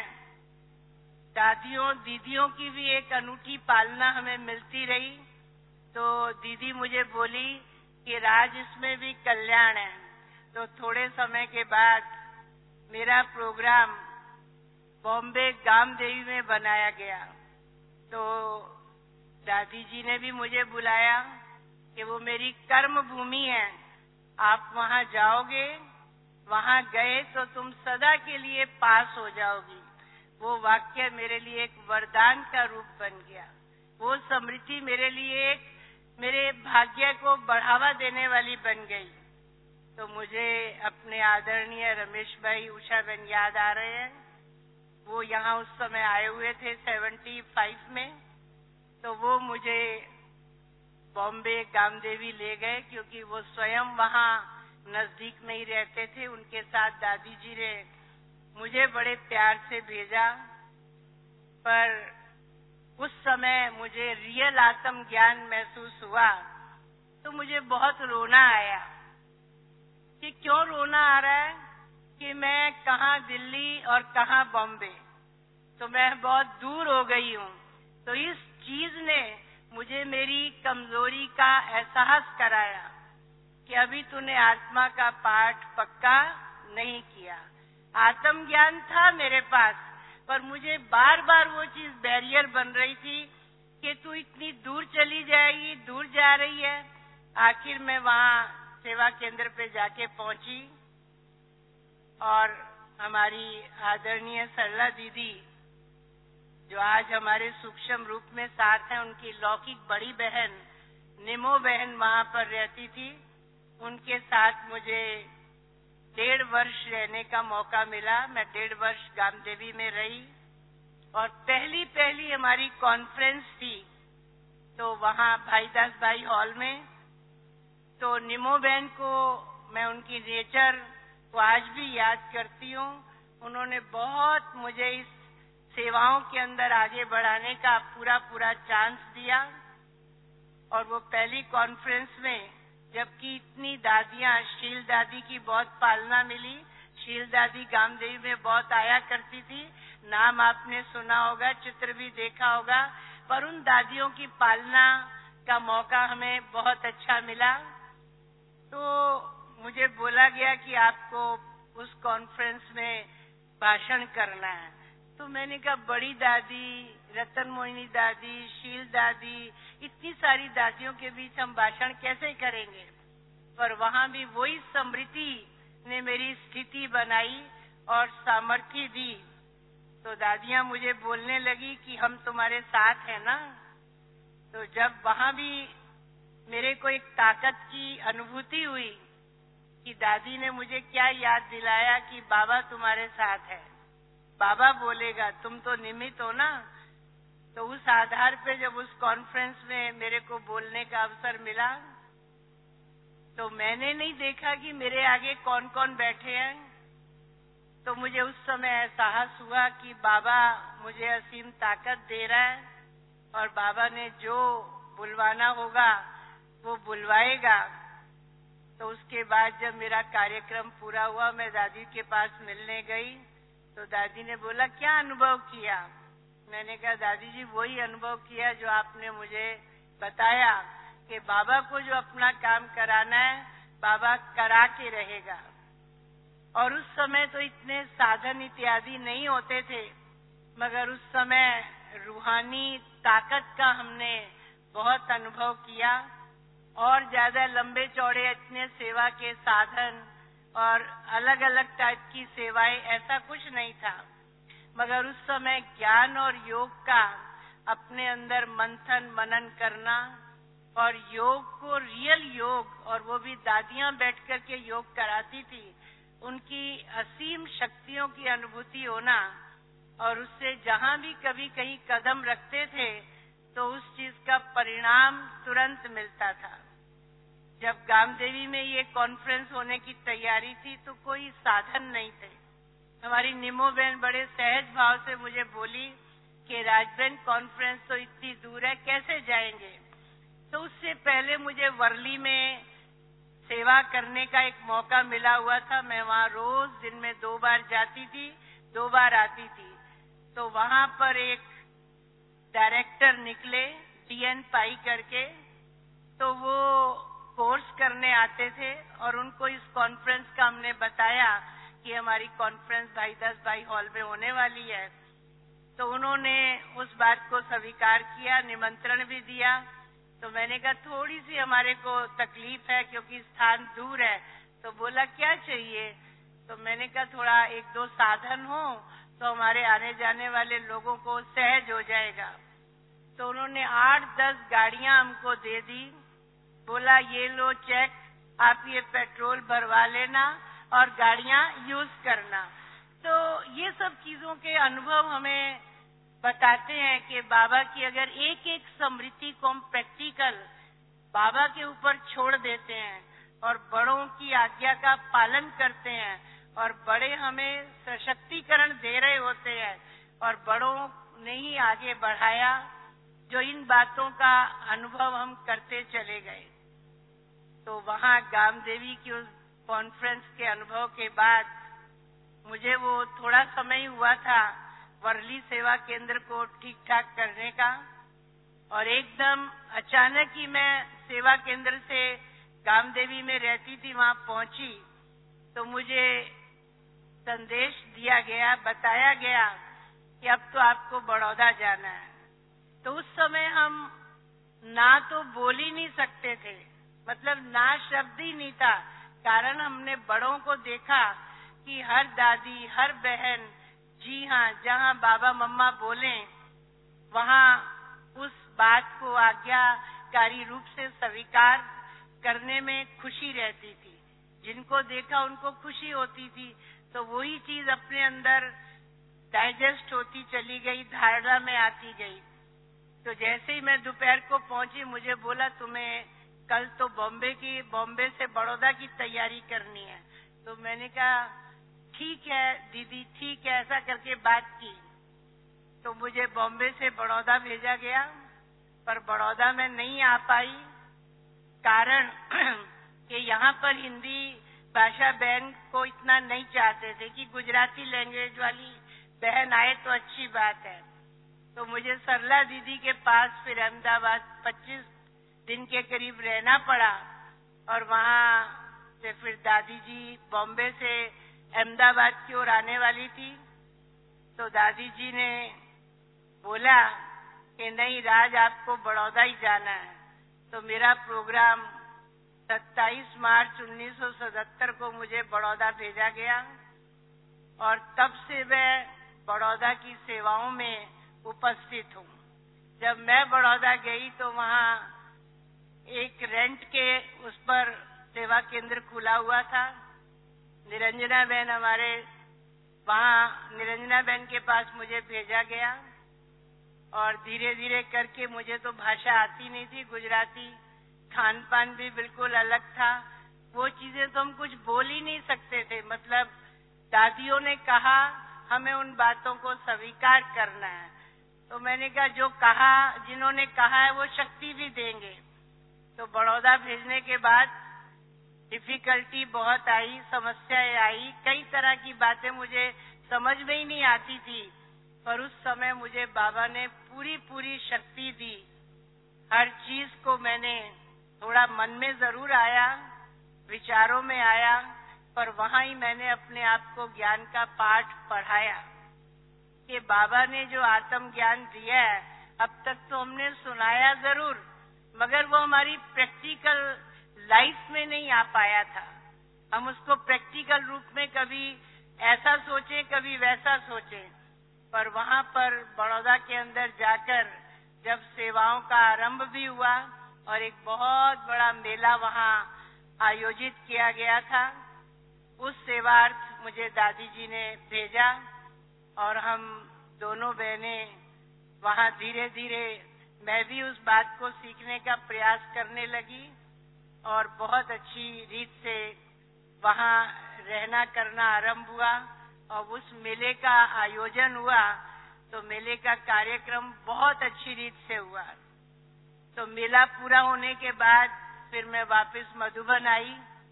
दादियों दीदियों की भी एक अनूठी पालना हमें मिलती रही। तो दीदी मुझे बोली कि राज, इसमें भी कल्याण है। तो थोड़े समय के बाद मेरा प्रोग्राम बॉम्बे गाम देवी में बनाया गया। तो दादी जी ने भी मुझे बुलाया कि वो मेरी कर्म भूमि है, आप वहां जाओगे, वहां गए तो तुम सदा के लिए पास हो जाओगी। वो वाक्य मेरे लिए एक वरदान का रूप बन गया। वो स्मृति मेरे लिए एक मेरे भाग्य को बढ़ावा देने वाली बन गई। तो मुझे अपने आदरणीय रमेश भाई, उषा बहन याद आ रहे हैं। वो यहाँ उस समय आए हुए थे सेवेंटी फाइव में। तो वो मुझे बॉम्बे गामदेवी ले गए, क्योंकि वो स्वयं वहाँ नजदीक में ही रहते थे। उनके साथ दादी जी ने मुझे बड़े प्यार से भेजा। पर उस समय मुझे रियल आत्म ज्ञान महसूस हुआ तो मुझे बहुत रोना आया कि क्यों रोना आ रहा है कि मैं कहाँ दिल्ली और कहाँ बॉम्बे, तो मैं बहुत दूर हो गई हूँ। तो इस चीज ने मुझे मेरी कमजोरी का एहसास कराया कि अभी तूने आत्मा का पाठ पक्का नहीं किया। आत्म ज्ञान था मेरे पास, पर मुझे बार बार वो चीज बैरियर बन रही थी कि तू इतनी दूर चली जाएगी, दूर जा रही है। आखिर मैं वहाँ सेवा केंद्र पे जाके पहुंची और हमारी आदरणीय सरला दीदी, जो आज हमारे सूक्ष्म रूप में साथ हैं, उनकी लौकिक बड़ी बहन निमो बहन वहाँ पर रहती थी। उनके साथ मुझे डेढ़ वर्ष रहने का मौका मिला। मैं डेढ़ वर्ष गामदेवी में रही और पहली पहली हमारी कॉन्फ्रेंस थी तो वहाँ भाईदास भाई हॉल में। तो निमो बहन को मैं उनकी नेचर को आज भी याद करती हूँ। उन्होंने बहुत मुझे इस सेवाओं के अंदर आगे बढ़ाने का पूरा पूरा चांस दिया। और वो पहली कॉन्फ्रेंस में, जबकि इतनी दादियां, शील दादी की बहुत पालना मिली। शील दादी गामदेवी में बहुत आया करती थी, नाम आपने सुना होगा, चित्र भी देखा होगा। पर उन दादियों की पालना का मौका हमें बहुत अच्छा मिला। तो मुझे बोला गया कि आपको उस कॉन्फ्रेंस में भाषण करना है। तो मैंने कहा, बड़ी दादी, रतन मोहिनी दादी, शील दादी, इतनी सारी दादियों के बीच हम भाषण कैसे करेंगे। पर वहाँ भी वही स्मृति ने मेरी स्थिति बनाई और सामर्थ्य दी। तो दादियाँ मुझे बोलने लगी कि हम तुम्हारे साथ हैं ना। तो जब वहाँ भी मेरे को एक ताकत की अनुभूति हुई कि दादी ने मुझे क्या याद दिलाया कि बाबा तुम्हारे साथ है, बाबा बोलेगा, तुम तो निमित्त हो ना। तो उस आधार पे जब उस कॉन्फ्रेंस में मेरे को बोलने का अवसर मिला तो मैंने नहीं देखा कि मेरे आगे कौन कौन बैठे हैं। तो मुझे उस समय एहसास हुआ कि बाबा मुझे असीम ताकत दे रहा है और बाबा ने जो बुलवाना होगा वो बुलवाएगा। तो उसके बाद जब मेरा कार्यक्रम पूरा हुआ, मैं दादी के पास मिलने गई तो दादी ने बोला, क्या अनुभव किया। मैंने कहा, दादी जी वही अनुभव किया जो आपने मुझे बताया कि बाबा को जो अपना काम कराना है बाबा करा के रहेगा। और उस समय तो इतने साधन इत्यादि नहीं होते थे, मगर उस समय रूहानी ताकत का हमने बहुत अनुभव किया। और ज्यादा लंबे चौड़े इतने सेवा के साधन और अलग अलग टाइप की सेवाएं ऐसा कुछ नहीं था, मगर उस समय ज्ञान और योग का अपने अंदर मंथन मनन करना और योग को रियल योग, और वो भी दादियां बैठ कर के योग कराती थी, उनकी असीम शक्तियों की अनुभूति होना। और उससे जहां भी कभी कहीं कदम रखते थे तो उस चीज का परिणाम तुरंत मिलता था। जब गामदेवी में ये कॉन्फ्रेंस होने की तैयारी थी तो कोई साधन नहीं थे। हमारी निमो बहन बड़े सहज भाव से मुझे बोली कि राजबहन कॉन्फ्रेंस तो इतनी दूर है, कैसे जाएंगे। तो उससे पहले मुझे वर्ली में सेवा करने का एक मौका मिला हुआ था। मैं वहाँ रोज दिन में दो बार जाती थी, दो बार आती थी। तो वहाँ पर एक डायरेक्टर निकले, टीएन पाई करके, तो वो कोर्स करने आते थे और उनको इस कॉन्फ्रेंस का हमने बताया कि हमारी कॉन्फ्रेंस भाईदास भाई हॉल में होने वाली है। तो उन्होंने उस बात को स्वीकार किया, निमंत्रण भी दिया। तो मैंने कहा थोड़ी सी हमारे को तकलीफ है क्योंकि स्थान दूर है। तो बोला क्या चाहिए? तो मैंने कहा थोड़ा एक दो साधन हो तो हमारे आने जाने वाले लोगों को सहज हो जाएगा। तो उन्होंने आठ दस गाड़ियां हमको दे दी। बोला ये लो चेक, आप ये पेट्रोल भरवा लेना और गाड़ियां यूज करना। तो ये सब चीजों के अनुभव हमें बताते हैं कि बाबा की अगर एक एक स्मृति को हम प्रैक्टिकल बाबा के ऊपर छोड़ देते हैं और बड़ों की आज्ञा का पालन करते हैं और बड़े हमें सशक्तिकरण दे रहे होते हैं और बड़ों ने ही आगे बढ़ाया, जो इन बातों का अनुभव हम करते चले गए। तो वहाँ गामदेवी की उस कॉन्फ्रेंस के अनुभव के बाद मुझे वो थोड़ा समय हुआ था वर्ली सेवा केंद्र को ठीक ठाक करने का, और एकदम अचानक ही मैं सेवा केंद्र से गामदेवी में रहती थी वहाँ पहुंची। तो मुझे संदेश दिया गया, बताया गया कि अब तो आपको बड़ौदा जाना है। तो उस समय हम ना तो बोल ही नहीं सकते थे, मतलब ना शब्द ही नहीं था। कारण हमने बड़ों को देखा कि हर दादी, हर बहन, जी हाँ, जहाँ बाबा मम्मा बोले वहाँ उस बात को आज्ञाकारी रूप से स्वीकार करने में खुशी रहती थी। जिनको देखा उनको खुशी होती थी, तो वही चीज अपने अंदर डाइजेस्ट होती चली गई, धारणा में आती गई। तो जैसे ही मैं दोपहर को पहुंची, मुझे बोला तुम्हें कल तो बॉम्बे की बॉम्बे से बड़ौदा की तैयारी करनी है। तो मैंने कहा ठीक है दीदी, ठीक है, ऐसा करके बात की। तो मुझे बॉम्बे से बड़ौदा भेजा गया, पर बड़ौदा में नहीं आ पाई। कारण कि यहाँ पर हिंदी भाषा बहन को इतना नहीं चाहते थे कि गुजराती लैंग्वेज वाली बहन आए तो अच्छी बात है। तो मुझे सरला दीदी के पास फिर अहमदाबाद पच्चीस दिन के करीब रहना पड़ा, और वहाँ से फिर दादी जी बॉम्बे से अहमदाबाद की ओर आने वाली थी। तो दादी जी ने बोला कि नहीं राज, आपको बड़ौदा ही जाना है। तो मेरा प्रोग्राम सत्ताईस मार्च उन्नीस सौ सतहत्तर को मुझे बड़ौदा भेजा गया, और तब से मैं बड़ौदा की सेवाओं में उपस्थित हूँ। जब मैं बड़ौदा गई तो वहाँ एक रेंट के उस पर सेवा केंद्र खुला हुआ था। निरंजना बहन हमारे वहाँ, निरंजना बहन के पास मुझे भेजा गया, और धीरे धीरे करके मुझे तो भाषा आती नहीं थी गुजराती, खान पान भी बिल्कुल अलग था। वो चीजें तो हम कुछ बोल ही नहीं सकते थे। मतलब दादियों ने कहा, हमें उन बातों को स्वीकार करना है। तो मैंने कहा जो कहा, जिन्होंने कहा है वो शक्ति भी देंगे। तो बड़ौदा भेजने के बाद डिफिकल्टी बहुत आई, समस्याएं आई, कई तरह की बातें मुझे समझ में ही नहीं आती थी। पर उस समय मुझे बाबा ने पूरी पूरी शक्ति दी। हर चीज को मैंने थोड़ा मन में जरूर आया, विचारों में आया, पर वहां ही मैंने अपने आप को ज्ञान का पाठ पढ़ाया कि बाबा ने जो आत्म ज्ञान दिया है, अब तक तो हमने सुनाया जरूर, मगर वो हमारी प्रैक्टिकल लाइफ में नहीं आ पाया था। हम उसको प्रैक्टिकल रूप में कभी ऐसा सोचे, कभी वैसा सोचे। पर वहां पर बड़ौदा के अंदर जाकर जब सेवाओं का आरंभ भी हुआ और एक बहुत बड़ा मेला वहां आयोजित किया गया था, उस सेवार्थ मुझे दादी जी ने भेजा, और हम दोनों बहनें वहां धीरे धीरे, मैं भी उस बात को सीखने का प्रयास करने लगी, और बहुत अच्छी रीत से वहां रहना करना आरंभ हुआ। और उस मेले का आयोजन हुआ तो मेले का कार्यक्रम बहुत अच्छी रीत से हुआ। तो मेला पूरा होने के बाद फिर मैं वापस मधुबन आई,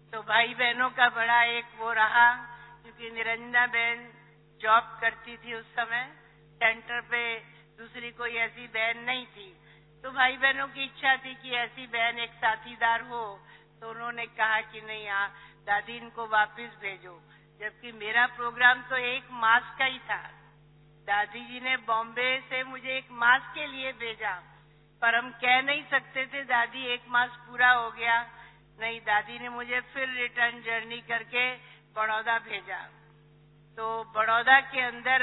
तो भाई बहनों का बड़ा एक वो रहा, क्योंकि निरंजना बहन जॉब करती थी उस समय सेंटर पे, दूसरी कोई ऐसी बहन नहीं थी। तो भाई बहनों की इच्छा थी कि ऐसी बहन एक साथीदार हो, तो उन्होंने कहा कि नहीं, आ, दादी इनको वापस भेजो। जबकि मेरा प्रोग्राम तो एक मास का ही था। दादी जी ने बॉम्बे से मुझे एक मास के लिए भेजा, पर हम कह नहीं सकते थे दादी एक मास पूरा हो गया। नहीं, दादी ने मुझे फिर रिटर्न जर्नी करके बड़ौदा भेजा। तो बड़ौदा के अंदर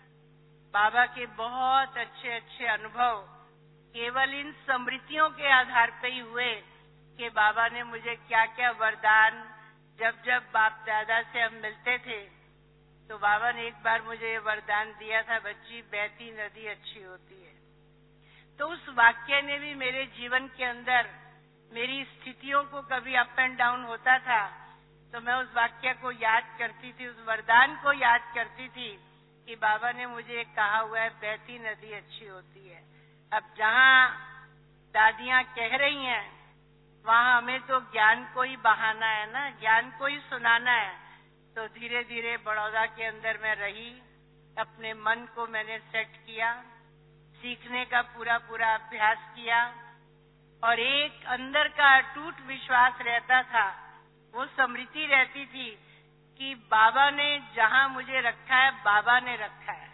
बाबा के बहुत अच्छे अच्छे अनुभव केवल इन स्मृतियों के आधार पर ही हुए कि बाबा ने मुझे क्या क्या वरदान, जब जब बाप दादा से हम मिलते थे तो बाबा ने एक बार मुझे ये वरदान दिया था, बच्ची बहती नदी अच्छी होती है। तो उस वाक्य ने भी मेरे जीवन के अंदर मेरी स्थितियों को, कभी अप एंड डाउन होता था तो मैं उस वाक्य को याद करती थी, उस वरदान को याद करती थी कि बाबा ने मुझे कहा हुआ है बहती नदी अच्छी होती है। अब जहाँ दादियाँ कह रही हैं वहाँ हमें तो ज्ञान को ही बहाना है ना, ज्ञान को ही सुनाना है। तो धीरे धीरे बड़ौदा के अंदर मैं रही, अपने मन को मैंने सेट किया, सीखने का पूरा पूरा अभ्यास किया, और एक अंदर का अटूट विश्वास रहता था, वो स्मृति रहती थी कि बाबा ने जहाँ मुझे रखा है बाबा ने रखा है।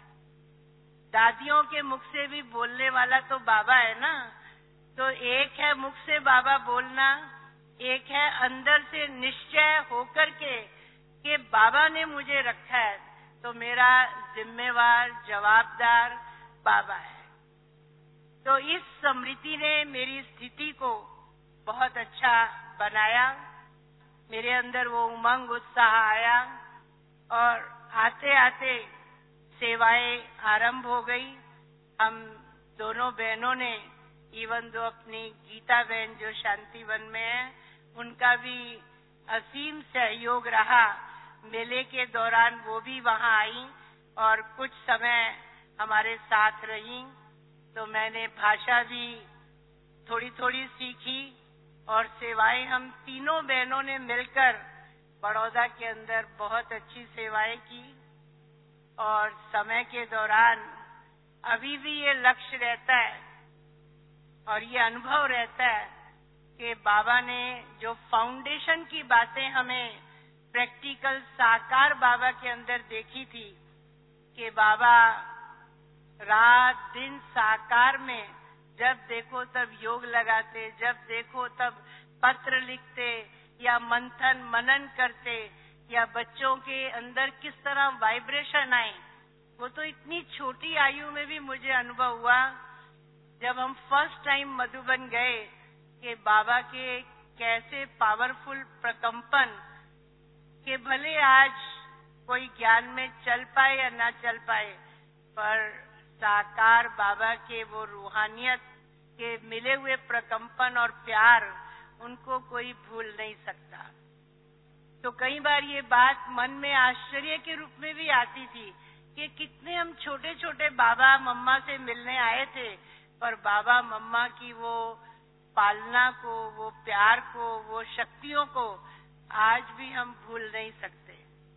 दादियों के मुख से भी बोलने वाला तो बाबा है ना। तो एक है मुख से बाबा बोलना, एक है अंदर से निश्चय होकर के कि बाबा ने मुझे रखा है, तो मेरा जिम्मेवार जवाबदार बाबा है। तो इस स्मृति ने मेरी स्थिति को बहुत अच्छा बनाया, मेरे अंदर वो उमंग उत्साह आया, और आते आते सेवाएं आरंभ हो गई। हम दोनों बहनों ने, इवन दो अपनी गीता बहन जो शांतिवन में है, उनका भी असीम सहयोग रहा। मेले के दौरान वो भी वहाँ आई और कुछ समय हमारे साथ रही। तो मैंने भाषा भी थोड़ी थोड़ी सीखी और सेवाएं हम तीनों बहनों ने मिलकर बड़ौदा के अंदर बहुत अच्छी सेवाएं की। और समय के दौरान अभी भी ये लक्ष्य रहता है और ये अनुभव रहता है कि बाबा ने जो फाउंडेशन की बातें हमें प्रैक्टिकल साकार बाबा के अंदर देखी थी कि बाबा रात दिन साकार में जब देखो तब योग लगाते, जब देखो तब पत्र लिखते या मंथन मनन करते, या बच्चों के अंदर किस तरह वाइब्रेशन आए। वो तो इतनी छोटी आयु में भी मुझे अनुभव हुआ जब हम फर्स्ट टाइम मधुबन गए कि बाबा के कैसे पावरफुल प्रकंपन कि भले आज कोई ज्ञान में चल पाए या ना चल पाए, पर साकार बाबा के वो रूहानियत के मिले हुए प्रकंपन और प्यार, उनको कोई भूल नहीं सकता। तो कई बार ये बात मन में आश्चर्य के रूप में भी आती थी कि कितने हम छोटे छोटे बाबा मम्मा से मिलने आए थे, पर बाबा मम्मा की वो पालना को, वो प्यार को, वो शक्तियों को आज भी हम भूल नहीं सकते।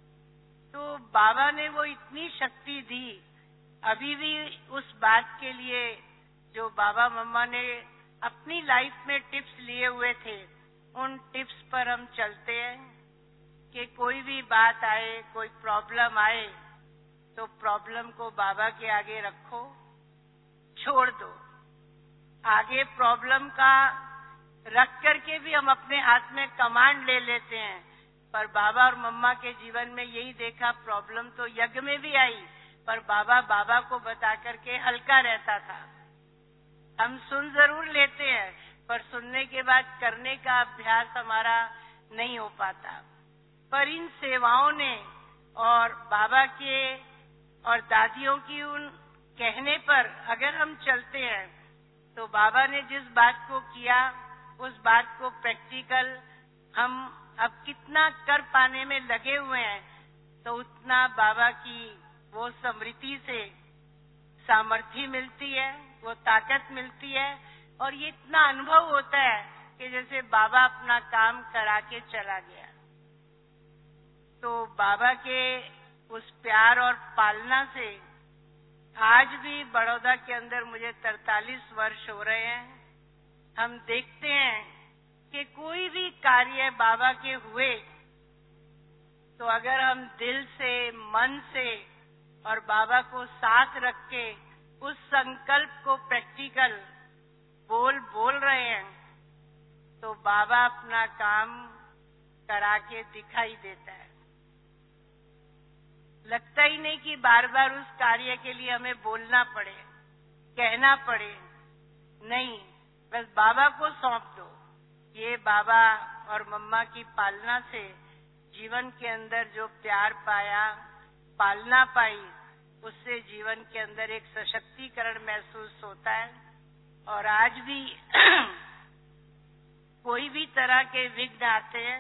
तो बाबा ने वो इतनी शक्ति दी, अभी भी उस बात के लिए जो बाबा मम्मा ने अपनी लाइफ में टिप्स लिए हुए थे, उन टिप्स पर हम चलते हैं कि कोई भी बात आए, कोई प्रॉब्लम आए, तो प्रॉब्लम को बाबा के आगे रखो, छोड़ दो। आगे प्रॉब्लम का रख करके भी हम अपने हाथ में कमांड ले लेते हैं, पर बाबा और मम्मा के जीवन में यही देखा, प्रॉब्लम तो यज्ञ में भी आई, पर बाबा बाबा को बता करके हल्का रहता था। हम सुन जरूर लेते हैं, पर सुनने के बाद करने का अभ्यास हमारा नहीं हो पाता। पर इन सेवाओं ने और बाबा के और दादियों की उन कहने पर अगर हम चलते हैं, तो बाबा ने जिस बात को किया उस बात को प्रैक्टिकल हम अब कितना कर पाने में लगे हुए हैं, तो उतना बाबा की वो स्मृति से सामर्थ्य मिलती है, वो ताकत मिलती है, और ये इतना अनुभव होता है कि जैसे बाबा अपना काम करा के चला गया। तो बाबा के उस प्यार और पालना से आज भी बड़ौदा के अंदर मुझे तैंतालीस वर्ष हो रहे हैं। हम देखते हैं कि कोई भी कार्य बाबा के हुए तो अगर हम दिल से, मन से और बाबा को साथ रख के उस संकल्प को प्रैक्टिकल बोल बोल रहे हैं तो बाबा अपना काम करा के दिखाई देता है। लगता ही नहीं कि बार बार उस कार्य के लिए हमें बोलना पड़े, कहना पड़े। नहीं, बस बाबा को सौंप दो। ये बाबा और मम्मा की पालना से जीवन के अंदर जो प्यार पाया, पालना पाई, उससे जीवन के अंदर एक सशक्तिकरण महसूस होता है। और आज भी कोई भी तरह के विघ्न आते हैं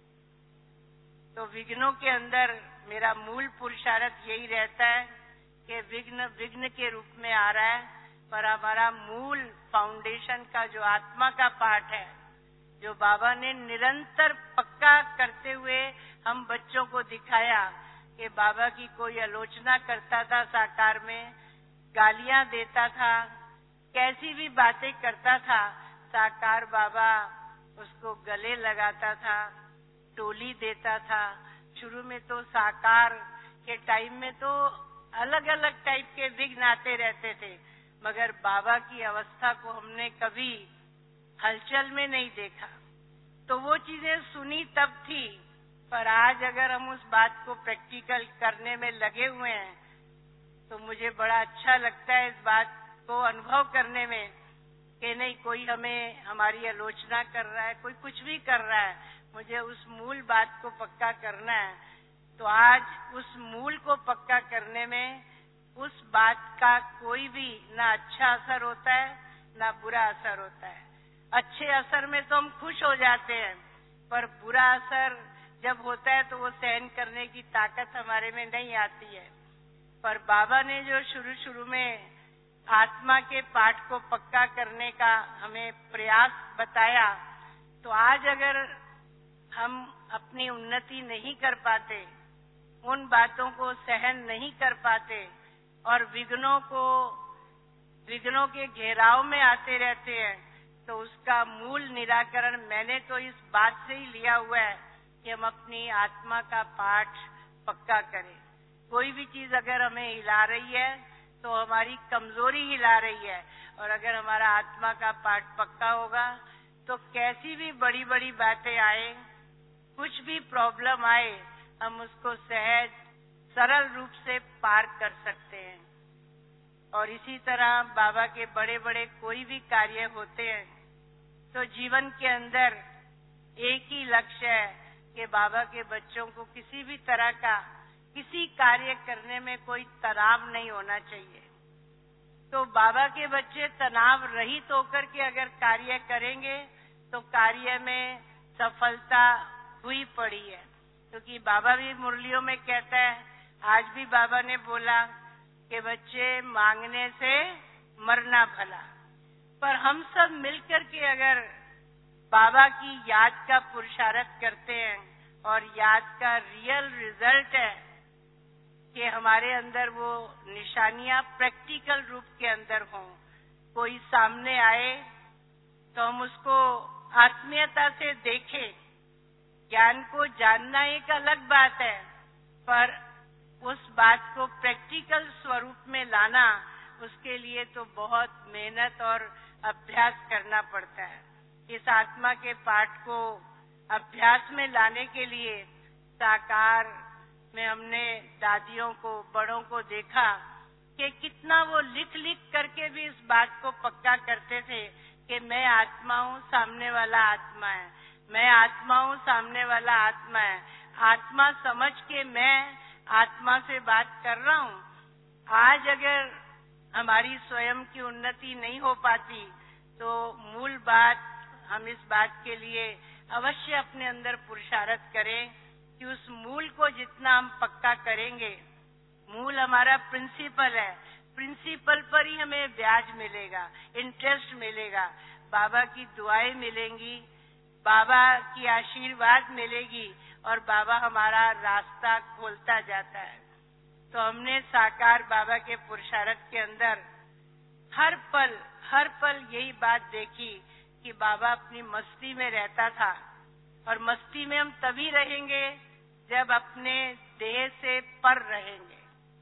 तो विघ्नों के अंदर मेरा मूल पुरुषार्थ यही रहता है कि विघ्न विघ्न के रूप में आ रहा है, पर हमारा मूल फाउंडेशन का जो आत्मा का पाठ है, जो बाबा ने निरंतर पक्का करते हुए हम बच्चों को दिखाया कि बाबा की कोई आलोचना करता था साकार में, गालियां देता था, कैसी भी बातें करता था, साकार बाबा उसको गले लगाता था, टोली देता था। शुरू में तो साकार के टाइम में तो अलग अलग टाइप के विघ्न आते रहते थे, मगर बाबा की अवस्था को हमने कभी हलचल में नहीं देखा। तो वो चीजें सुनी तब थी, पर आज अगर हम उस बात को प्रैक्टिकल करने में लगे हुए हैं तो मुझे बड़ा अच्छा लगता है इस बात को अनुभव करने में कि नहीं, कोई हमें हमारी आलोचना कर रहा है, कोई कुछ भी कर रहा है, मुझे उस मूल बात को पक्का करना है। तो आज उस मूल को पक्का करने में उस बात का कोई भी ना अच्छा असर होता है ना बुरा असर होता है। अच्छे असर में तो हम खुश हो जाते हैं, पर बुरा असर जब होता है तो वो सहन करने की ताकत हमारे में नहीं आती है। पर बाबा ने जो शुरू शुरू में आत्मा के पाठ को पक्का करने का हमें प्रयास बताया, तो आज अगर हम अपनी उन्नति नहीं कर पाते, उन बातों को सहन नहीं कर पाते और विघ्नों को विघ्नों के घेराव में आते रहते हैं, तो उसका मूल निराकरण मैंने तो इस बात से ही लिया हुआ है कि हम अपनी आत्मा का पाठ पक्का करें। कोई भी चीज अगर हमें हिला रही है तो हमारी कमजोरी हिला रही है, और अगर हमारा आत्मा का पाठ पक्का होगा तो कैसी भी बड़ी बड़ी बातें आए, कुछ भी प्रॉब्लम आए, हम उसको सहज सरल रूप से पार कर सकते हैं। और इसी तरह बाबा के बड़े बड़े कोई भी कार्य होते हैं तो जीवन के अंदर एक ही लक्ष्य है कि बाबा के बच्चों को किसी भी तरह का किसी कार्य करने में कोई तनाव नहीं होना चाहिए। तो बाबा के बच्चे तनाव रहित होकर के अगर कार्य करेंगे तो कार्य में सफलता हुई पड़ी है, क्योंकि बाबा भी मुरलियों में कहता है, आज भी बाबा ने बोला कि बच्चे मांगने से मरना भला। पर हम सब मिलकर के अगर बाबा की याद का पुरुषार्थ करते हैं और याद का रियल रिजल्ट है कि हमारे अंदर वो निशानियां प्रैक्टिकल रूप के अंदर हों, कोई सामने आए तो हम उसको आत्मीयता से देखें। ज्ञान को जानना एक अलग बात है, पर उस बात को प्रैक्टिकल स्वरूप में लाना, उसके लिए तो बहुत मेहनत और अभ्यास करना पड़ता है। इस आत्मा के पाठ को अभ्यास में लाने के लिए साकार में हमने दादियों को, बड़ों को देखा कि कितना वो लिख लिख करके भी इस बात को पक्का करते थे कि मैं आत्मा हूँ, सामने वाला आत्मा है, मैं आत्मा हूँ, सामने वाला आत्मा है। आत्मा समझ के मैं आत्मा से बात कर रहा हूँ। आज अगर हमारी स्वयं की उन्नति नहीं हो पाती तो मूल बात, हम इस बात के लिए अवश्य अपने अंदर पुरुषार्थ करें कि उस मूल को जितना हम पक्का करेंगे, मूल हमारा प्रिंसिपल है, प्रिंसिपल पर ही हमें ब्याज मिलेगा, इंटरेस्ट मिलेगा, बाबा की दुआएं मिलेंगी, बाबा की आशीर्वाद मिलेगी, और बाबा हमारा रास्ता खोलता जाता है। तो हमने साकार बाबा के पुरुषार्थ के अंदर हर पल हर पल यही बात देखी कि बाबा अपनी मस्ती में रहता था, और मस्ती में हम तभी रहेंगे जब अपने देह से पर रहेंगे।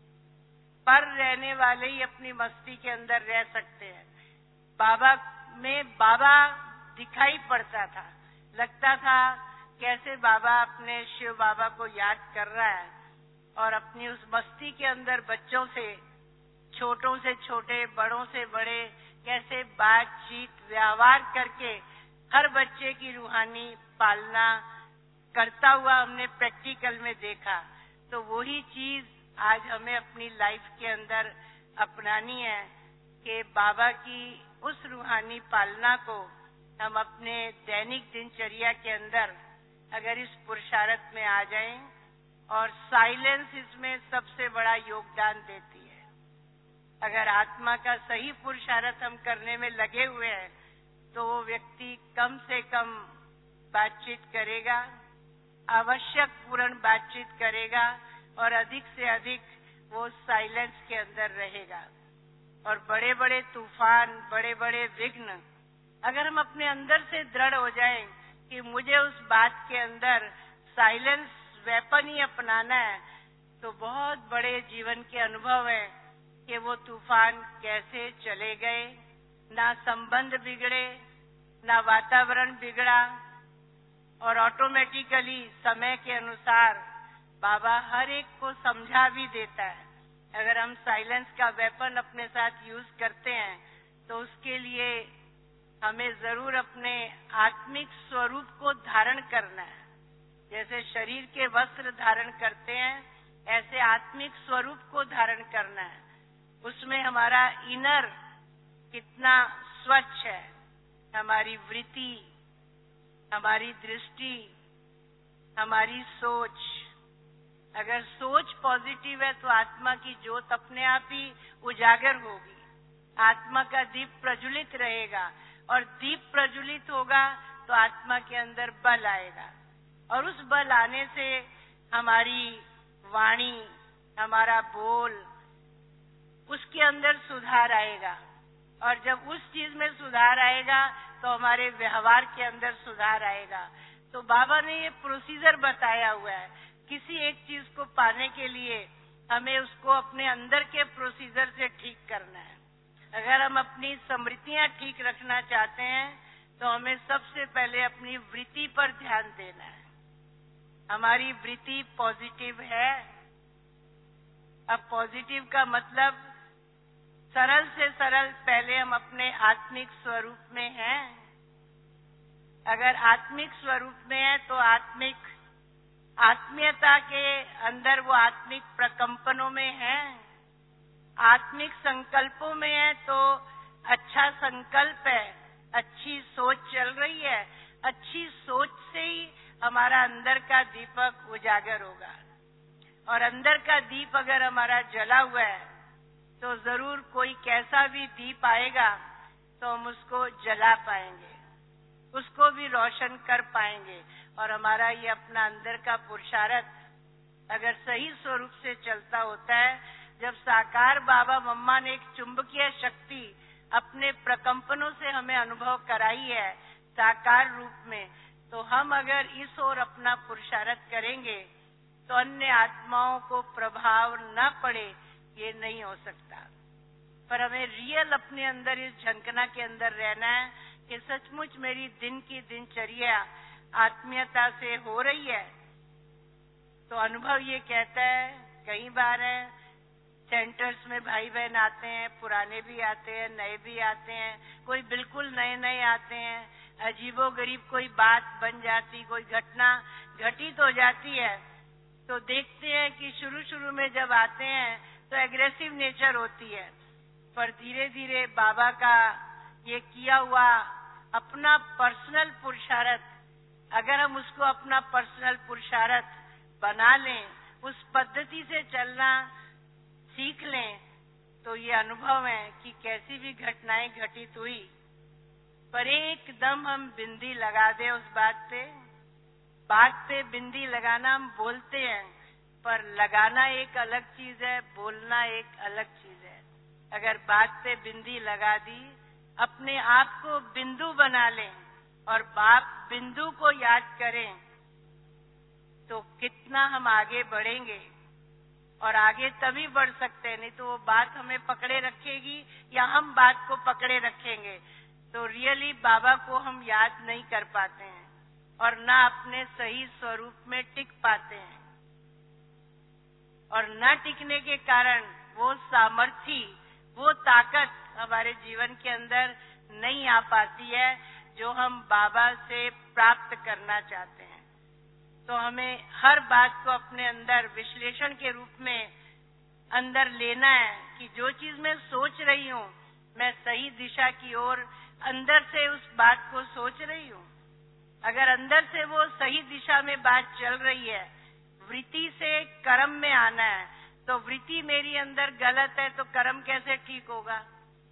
पर रहने वाले ही अपनी मस्ती के अंदर रह सकते हैं। बाबा में बाबा दिखाई पड़ता था, लगता था कैसे बाबा अपने शिव बाबा को याद कर रहा है, और अपनी उस मस्ती के अंदर बच्चों से, छोटों से छोटे, बड़ों से बड़े, कैसे बातचीत व्यवहार करके हर बच्चे की रूहानी पालना करता हुआ हमने प्रैक्टिकल में देखा। तो वही चीज आज हमें अपनी लाइफ के अंदर अपनानी है कि बाबा की उस रूहानी पालना को हम अपने दैनिक दिनचर्या के अंदर अगर इस पुरुषार्थ में आ जाएं, और साइलेंस इसमें सबसे बड़ा योगदान देती है। अगर आत्मा का सही पुरुषार्थ हम करने में लगे हुए हैं तो वो व्यक्ति कम से कम बातचीत करेगा, आवश्यक पूर्ण बातचीत करेगा, और अधिक से अधिक वो साइलेंस के अंदर रहेगा। और बड़े बड़े तूफान, बड़े बड़े विघ्न अगर हम अपने अंदर से दृढ़ हो जाएं कि मुझे उस बात के अंदर साइलेंस वेपन ही अपनाना है, तो बहुत बड़े जीवन के अनुभव है कि वो तूफान कैसे चले गए, ना संबंध बिगड़े, ना वातावरण बिगड़ा, और ऑटोमेटिकली समय के अनुसार बाबा हर एक को समझा भी देता है। अगर हम साइलेंस का वेपन अपने साथ यूज करते हैं तो उसके लिए हमें जरूर अपने आत्मिक स्वरूप को धारण करना है। जैसे शरीर के वस्त्र धारण करते हैं, ऐसे आत्मिक स्वरूप को धारण करना है। उसमें हमारा इनर कितना स्वच्छ है, हमारी वृत्ति, हमारी दृष्टि, हमारी सोच। अगर सोच पॉजिटिव है तो आत्मा की ज्योत अपने आप ही उजागर होगी, आत्मा का दीप प्रज्वलित रहेगा, और दीप प्रज्वलित होगा तो आत्मा के अंदर बल आएगा, और उस बल आने से हमारी वाणी, हमारा बोल, उसके अंदर सुधार आएगा। और जब उस चीज में सुधार आएगा तो हमारे व्यवहार के अंदर सुधार आएगा। तो बाबा ने ये प्रोसीजर बताया हुआ है। किसी एक चीज को पाने के लिए हमें उसको अपने अंदर के प्रोसीजर से ठीक करना है। अगर हम अपनी स्मृतियां ठीक रखना चाहते हैं तो हमें सबसे पहले अपनी वृत्ति पर ध्यान देना है। हमारी वृत्ति पॉजिटिव है। अब पॉजिटिव का मतलब सरल से सरल पहले हम अपने आत्मिक स्वरूप में हैं। अगर आत्मिक स्वरूप में है तो आत्मिक आत्मीयता के अंदर वो आत्मिक प्रकंपनों में है। आत्मिक संकल्पों में है तो अच्छा संकल्प है, अच्छी सोच चल रही है। अच्छी सोच से ही हमारा अंदर का दीपक उजागर होगा, और अंदर का दीप अगर हमारा जला हुआ है तो जरूर कोई कैसा भी दीप आएगा तो हम उसको जला पाएंगे, उसको भी रोशन कर पाएंगे। और हमारा ये अपना अंदर का पुरुषार्थ अगर सही स्वरूप से चलता होता है, जब साकार बाबा मम्मा ने एक चुंबकीय शक्ति अपने प्रकंपनों से हमें अनुभव कराई है साकार रूप में, तो हम अगर इस ओर अपना पुरुषार्थ करेंगे तो अन्य आत्माओं को प्रभाव न पड़े, ये नहीं हो सकता। पर हमें रियल अपने अंदर इस झंकना के अंदर रहना है कि सचमुच मेरी दिन की दिनचर्या आत्मीयता से हो रही है। तो अनुभव ये कहता है, कई बार है सेंटर्स में भाई बहन आते हैं, पुराने भी आते हैं, नए भी आते हैं, कोई बिल्कुल नए नए आते हैं। अजीबोगरीब कोई बात बन जाती, कोई घटना घटित हो जाती है, तो देखते हैं कि शुरू शुरू में जब आते हैं तो एग्रेसिव नेचर होती है, पर धीरे धीरे बाबा का ये किया हुआ अपना पर्सनल पुरुषार्थ, अगर हम उसको अपना पर्सनल पुरुषार्थ बना लें, उस पद्धति से चलना सीख लें, तो ये अनुभव है कि कैसी भी घटनाएं घटित हुई पर एकदम हम बिंदी लगा दें उस बात पे, बात पे बिंदी लगाना हम बोलते हैं, पर लगाना एक अलग चीज है, बोलना एक अलग चीज है। अगर बात पे बिंदी लगा दी, अपने आप को बिंदु बना लें और बाप बिंदु को याद करें, तो कितना हम आगे बढ़ेंगे। और आगे तभी बढ़ सकते हैं, नहीं तो वो बात हमें पकड़े रखेगी या हम बात को पकड़े रखेंगे, तो रियली बाबा को हम याद नहीं कर पाते हैं और ना अपने सही स्वरूप में टिक पाते हैं। और न टिकने के कारण वो सामर्थ्य, वो ताकत हमारे जीवन के अंदर नहीं आ पाती है जो हम बाबा से प्राप्त करना चाहते हैं। तो हमें हर बात को अपने अंदर विश्लेषण के रूप में अंदर लेना है कि जो चीज मैं सोच रही हूँ, मैं सही दिशा की ओर अंदर से उस बात को सोच रही हूँ। अगर अंदर से वो सही दिशा में बात चल रही है, वृत्ति से कर्म में आना है, तो वृत्ति मेरी अंदर गलत है तो कर्म कैसे ठीक होगा।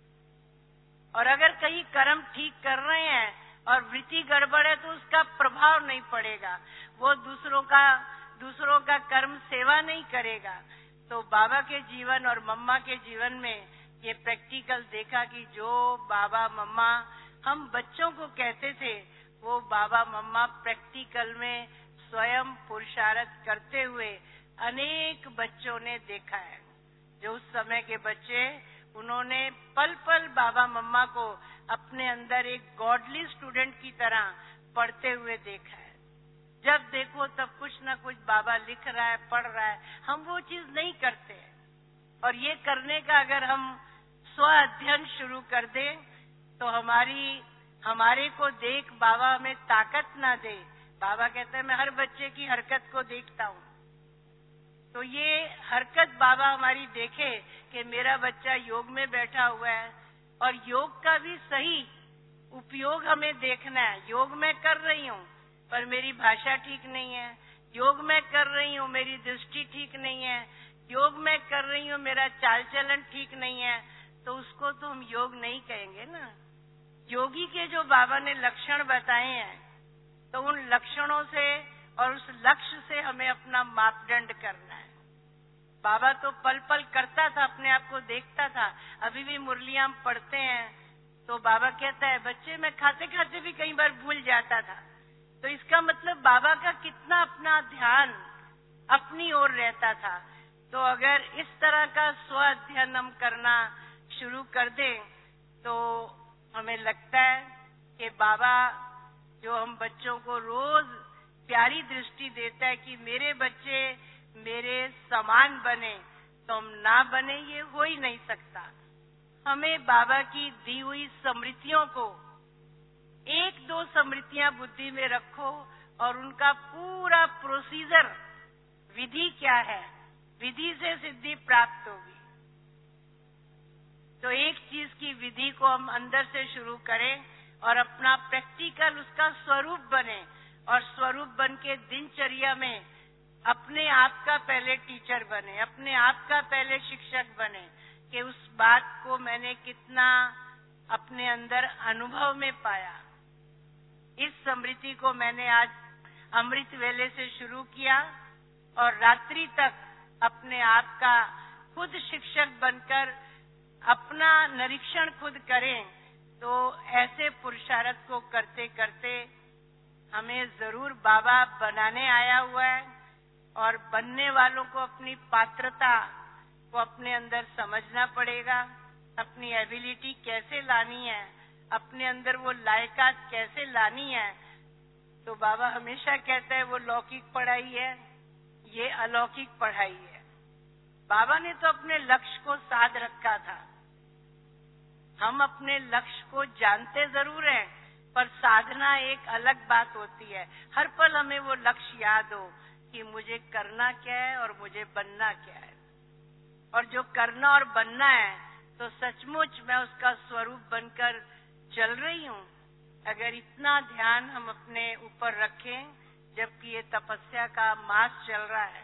और अगर कहीं कर्म ठीक कर रहे हैं और वृत्ति गड़बड़ है तो उसका प्रभाव नहीं पड़ेगा, वो दूसरों का दूसरों का कर्म सेवा नहीं करेगा। तो बाबा के जीवन और मम्मा के जीवन में ये प्रैक्टिकल देखा कि जो बाबा मम्मा हम बच्चों को कहते थे, वो बाबा मम्मा प्रैक्टिकल में स्वयं पुरुषार्थ करते हुए अनेक बच्चों ने देखा है। जो उस समय के बच्चे, उन्होंने पल पल बाबा मम्मा को अपने अंदर एक गॉडली स्टूडेंट की तरह पढ़ते हुए देखा है। जब देखो तब कुछ न कुछ बाबा लिख रहा है, पढ़ रहा है, हम वो चीज नहीं करते। और ये करने का अगर हम स्व अध्ययन शुरू कर दें तो हमारी हमारे को देख बाबा हमें ताकत ना दे। बाबा कहते हैं मैं हर बच्चे की हरकत को देखता हूँ, तो ये हरकत बाबा हमारी देखे कि मेरा बच्चा योग में बैठा हुआ है और योग का भी सही उपयोग हमें देखना है। योग मैं कर रही हूँ पर मेरी भाषा ठीक नहीं है, योग मैं कर रही हूँ मेरी दृष्टि ठीक नहीं है, योग मैं कर रही हूँ मेरा चाल चलन ठीक नहीं है, तो उसको तो हम योग नहीं कहेंगे ना। योगी के जो बाबा ने लक्षण बताए हैं, तो उन लक्षणों से और उस लक्ष्य से हमें अपना मापदंड करना है। बाबा तो पल पल करता था, अपने आप को देखता था। अभी भी मुरलियां हम पढ़ते हैं तो बाबा कहता है बच्चे मैं खाते खाते भी कई बार भूल जाता था। तो इसका मतलब बाबा का कितना अपना ध्यान अपनी ओर रहता था। तो अगर इस तरह का स्व अध्ययन हम करना शुरू कर दें तो हमें लगता है कि बाबा जो हम बच्चों को रोज प्यारी दृष्टि देता है कि मेरे बच्चे मेरे समान बने, तो हम ना बने ये हो ही नहीं सकता। हमें बाबा की दी हुई स्मृतियों को, एक दो स्मृतियां बुद्धि में रखो और उनका पूरा प्रोसीजर, विधि क्या है, विधि से सिद्धि प्राप्त होगी। तो एक चीज की विधि को हम अंदर से शुरू करें और अपना प्रैक्टिकल उसका स्वरूप बने, और स्वरूप बन के दिनचर्या में अपने आप का पहले टीचर बने, अपने आप का पहले शिक्षक बने कि उस बात को मैंने कितना अपने अंदर अनुभव में पाया। इस स्मृति को मैंने आज अमृत वेले से शुरू किया और रात्रि तक अपने आप का खुद शिक्षक बनकर अपना निरीक्षण खुद करें, तो ऐसे पुरुषार्थ को करते करते हमें जरूर बाबा बनाने आया हुआ है। और बनने वालों को अपनी पात्रता को अपने अंदर समझना पड़ेगा, अपनी एबिलिटी कैसे लानी है, अपने अंदर वो लायकात कैसे लानी है। तो बाबा हमेशा कहता है वो लौकिक पढ़ाई है, ये अलौकिक पढ़ाई है। बाबा ने तो अपने लक्ष्य को साध रखा था। हम अपने लक्ष्य को जानते जरूर हैं, पर साधना एक अलग बात होती है। हर पल हमें वो लक्ष्य याद हो कि मुझे करना क्या है और मुझे बनना क्या है। और जो करना और बनना है तो सचमुच मैं उसका स्वरूप बनकर चल रही हूँ। अगर इतना ध्यान हम अपने ऊपर रखें, जबकि ये तपस्या का मास चल रहा है,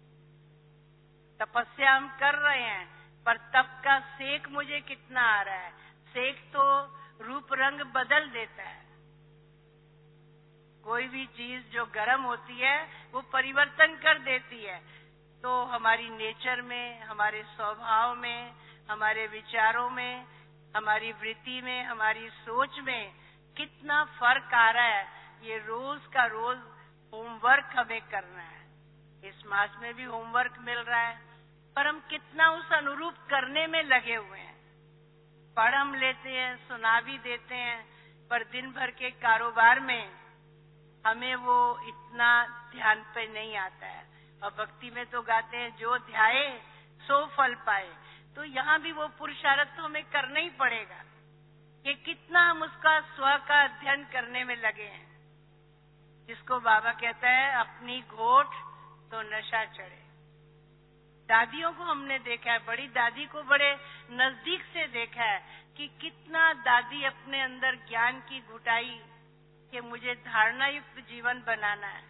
तपस्या हम कर रहे हैं, पर तप का सेक मुझे कितना आ रहा है। सेक तो रूप रंग बदल देता है। कोई भी चीज जो गर्म होती है वो परिवर्तन कर देती है। तो हमारी नेचर में, हमारे स्वभाव में, हमारे विचारों में, हमारी वृत्ति में, हमारी सोच में कितना फर्क आ रहा है, ये रोज का रोज होमवर्क हमें करना है। इस मास में भी होमवर्क मिल रहा है, पर हम कितना उस अनुरूप करने में लगे हुए हैं। पढ़ हम लेते हैं, सुना भी देते हैं, पर दिन भर के कारोबार में हमें वो इतना ध्यान पे नहीं आता है। और भक्ति में तो गाते हैं, जो ध्याए सो फल पाए। तो यहाँ भी वो पुरुषार्थ तो हमें करना ही पड़ेगा कि कितना हम उसका स्व का अध्ययन करने में लगे हैं। जिसको बाबा कहता है, अपनी घोट तो नशा चढ़े। दादियों को हमने देखा है, बड़ी दादी को बड़े नजदीक से देखा है कि कितना दादी अपने अंदर ज्ञान की घुटाई कि मुझे धारणा युक्त जीवन बनाना है।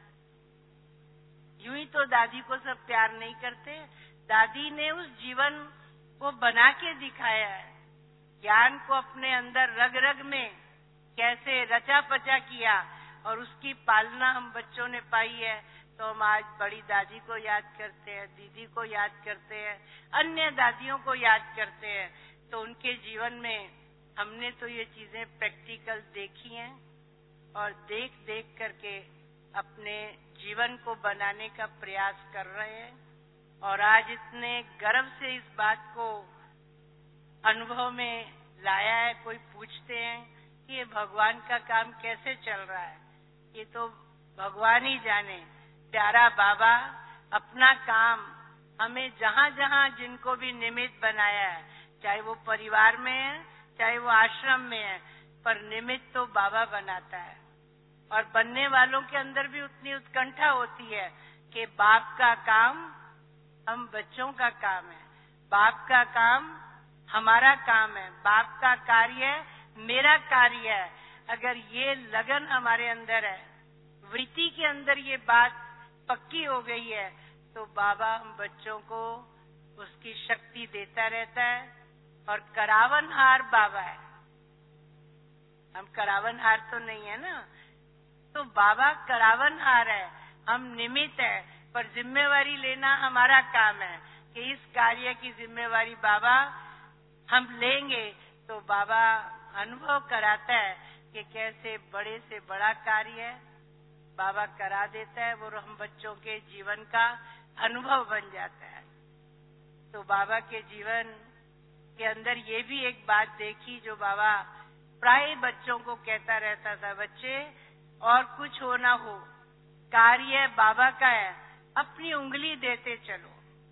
यूं ही तो दादी को सब प्यार नहीं करते। दादी ने उस जीवन को बना के दिखाया है। ज्ञान को अपने अंदर रग रग में कैसे रचा पचा किया और उसकी पालना हम बच्चों ने पाई है। तो हम आज बड़ी दादी को याद करते हैं, दीदी को याद करते हैं, अन्य दादियों को याद करते हैं। तो उनके जीवन में हमने तो ये चीजें प्रैक्टिकल देखी हैं और देख देख करके अपने जीवन को बनाने का प्रयास कर रहे हैं। और आज इतने गर्व से इस बात को अनुभव में लाया है। कोई पूछते हैं कि ये भगवान का काम कैसे चल रहा है, ये तो भगवान ही जाने। प्यारा बाबा अपना काम हमें जहाँ जहाँ जिनको भी निमित्त बनाया है, चाहे वो परिवार में है, चाहे वो आश्रम में है, पर निमित्त तो बाबा बनाता है। और बनने वालों के अंदर भी उतनी उत्कंठा होती है कि बाप का काम हम बच्चों का काम है, बाप का काम हमारा काम है, बाप का कार्य मेरा कार्य है। अगर ये लगन हमारे अंदर है, वृत्ति के अंदर ये बात पक्की हो गई है, तो बाबा हम बच्चों को उसकी शक्ति देता रहता है। और करावनहार बाबा है, हम करावनहार तो नहीं है ना। तो बाबा करावनहार है, हम निमित्त है, पर जिम्मेवारी लेना हमारा काम है कि इस कार्य की जिम्मेवारी बाबा हम लेंगे। तो बाबा अनुभव कराता है कि कैसे बड़े से बड़ा कार्य है बाबा करा देता है, वो हम बच्चों के जीवन का अनुभव बन जाता है। तो बाबा के जीवन के अंदर ये भी एक बात देखी जो बाबा प्राय बच्चों को कहता रहता था, बच्चे और कुछ हो ना हो, कार्य बाबा का है, अपनी उंगली देते चलो।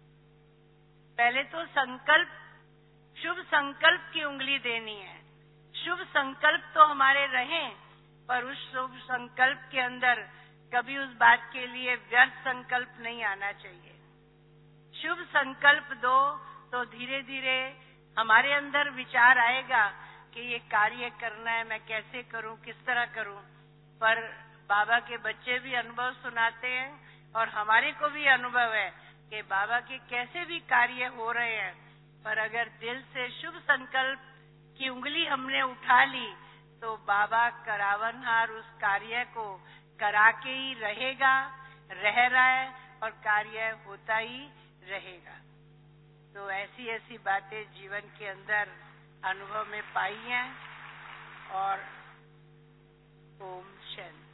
पहले तो संकल्प, शुभ संकल्प की उंगली देनी है। शुभ संकल्प तो हमारे रहें, पर उस शुभ संकल्प के अंदर कभी उस बात के लिए व्यर्थ संकल्प नहीं आना चाहिए। शुभ संकल्प दो तो धीरे धीरे हमारे अंदर विचार आएगा कि ये कार्य करना है, मैं कैसे करूं, किस तरह करूं। पर बाबा के बच्चे भी अनुभव सुनाते हैं और हमारे को भी अनुभव है कि बाबा के कैसे भी कार्य हो रहे हैं, पर अगर दिल से शुभ संकल्प की उंगली हमने उठा ली तो बाबा करावनहार उस कार्य को करा के ही रहेगा, रह रहा है और कार्य होता ही रहेगा। तो ऐसी ऐसी बातें जीवन के अंदर अनुभव में पाई हैं। और ओम शांति।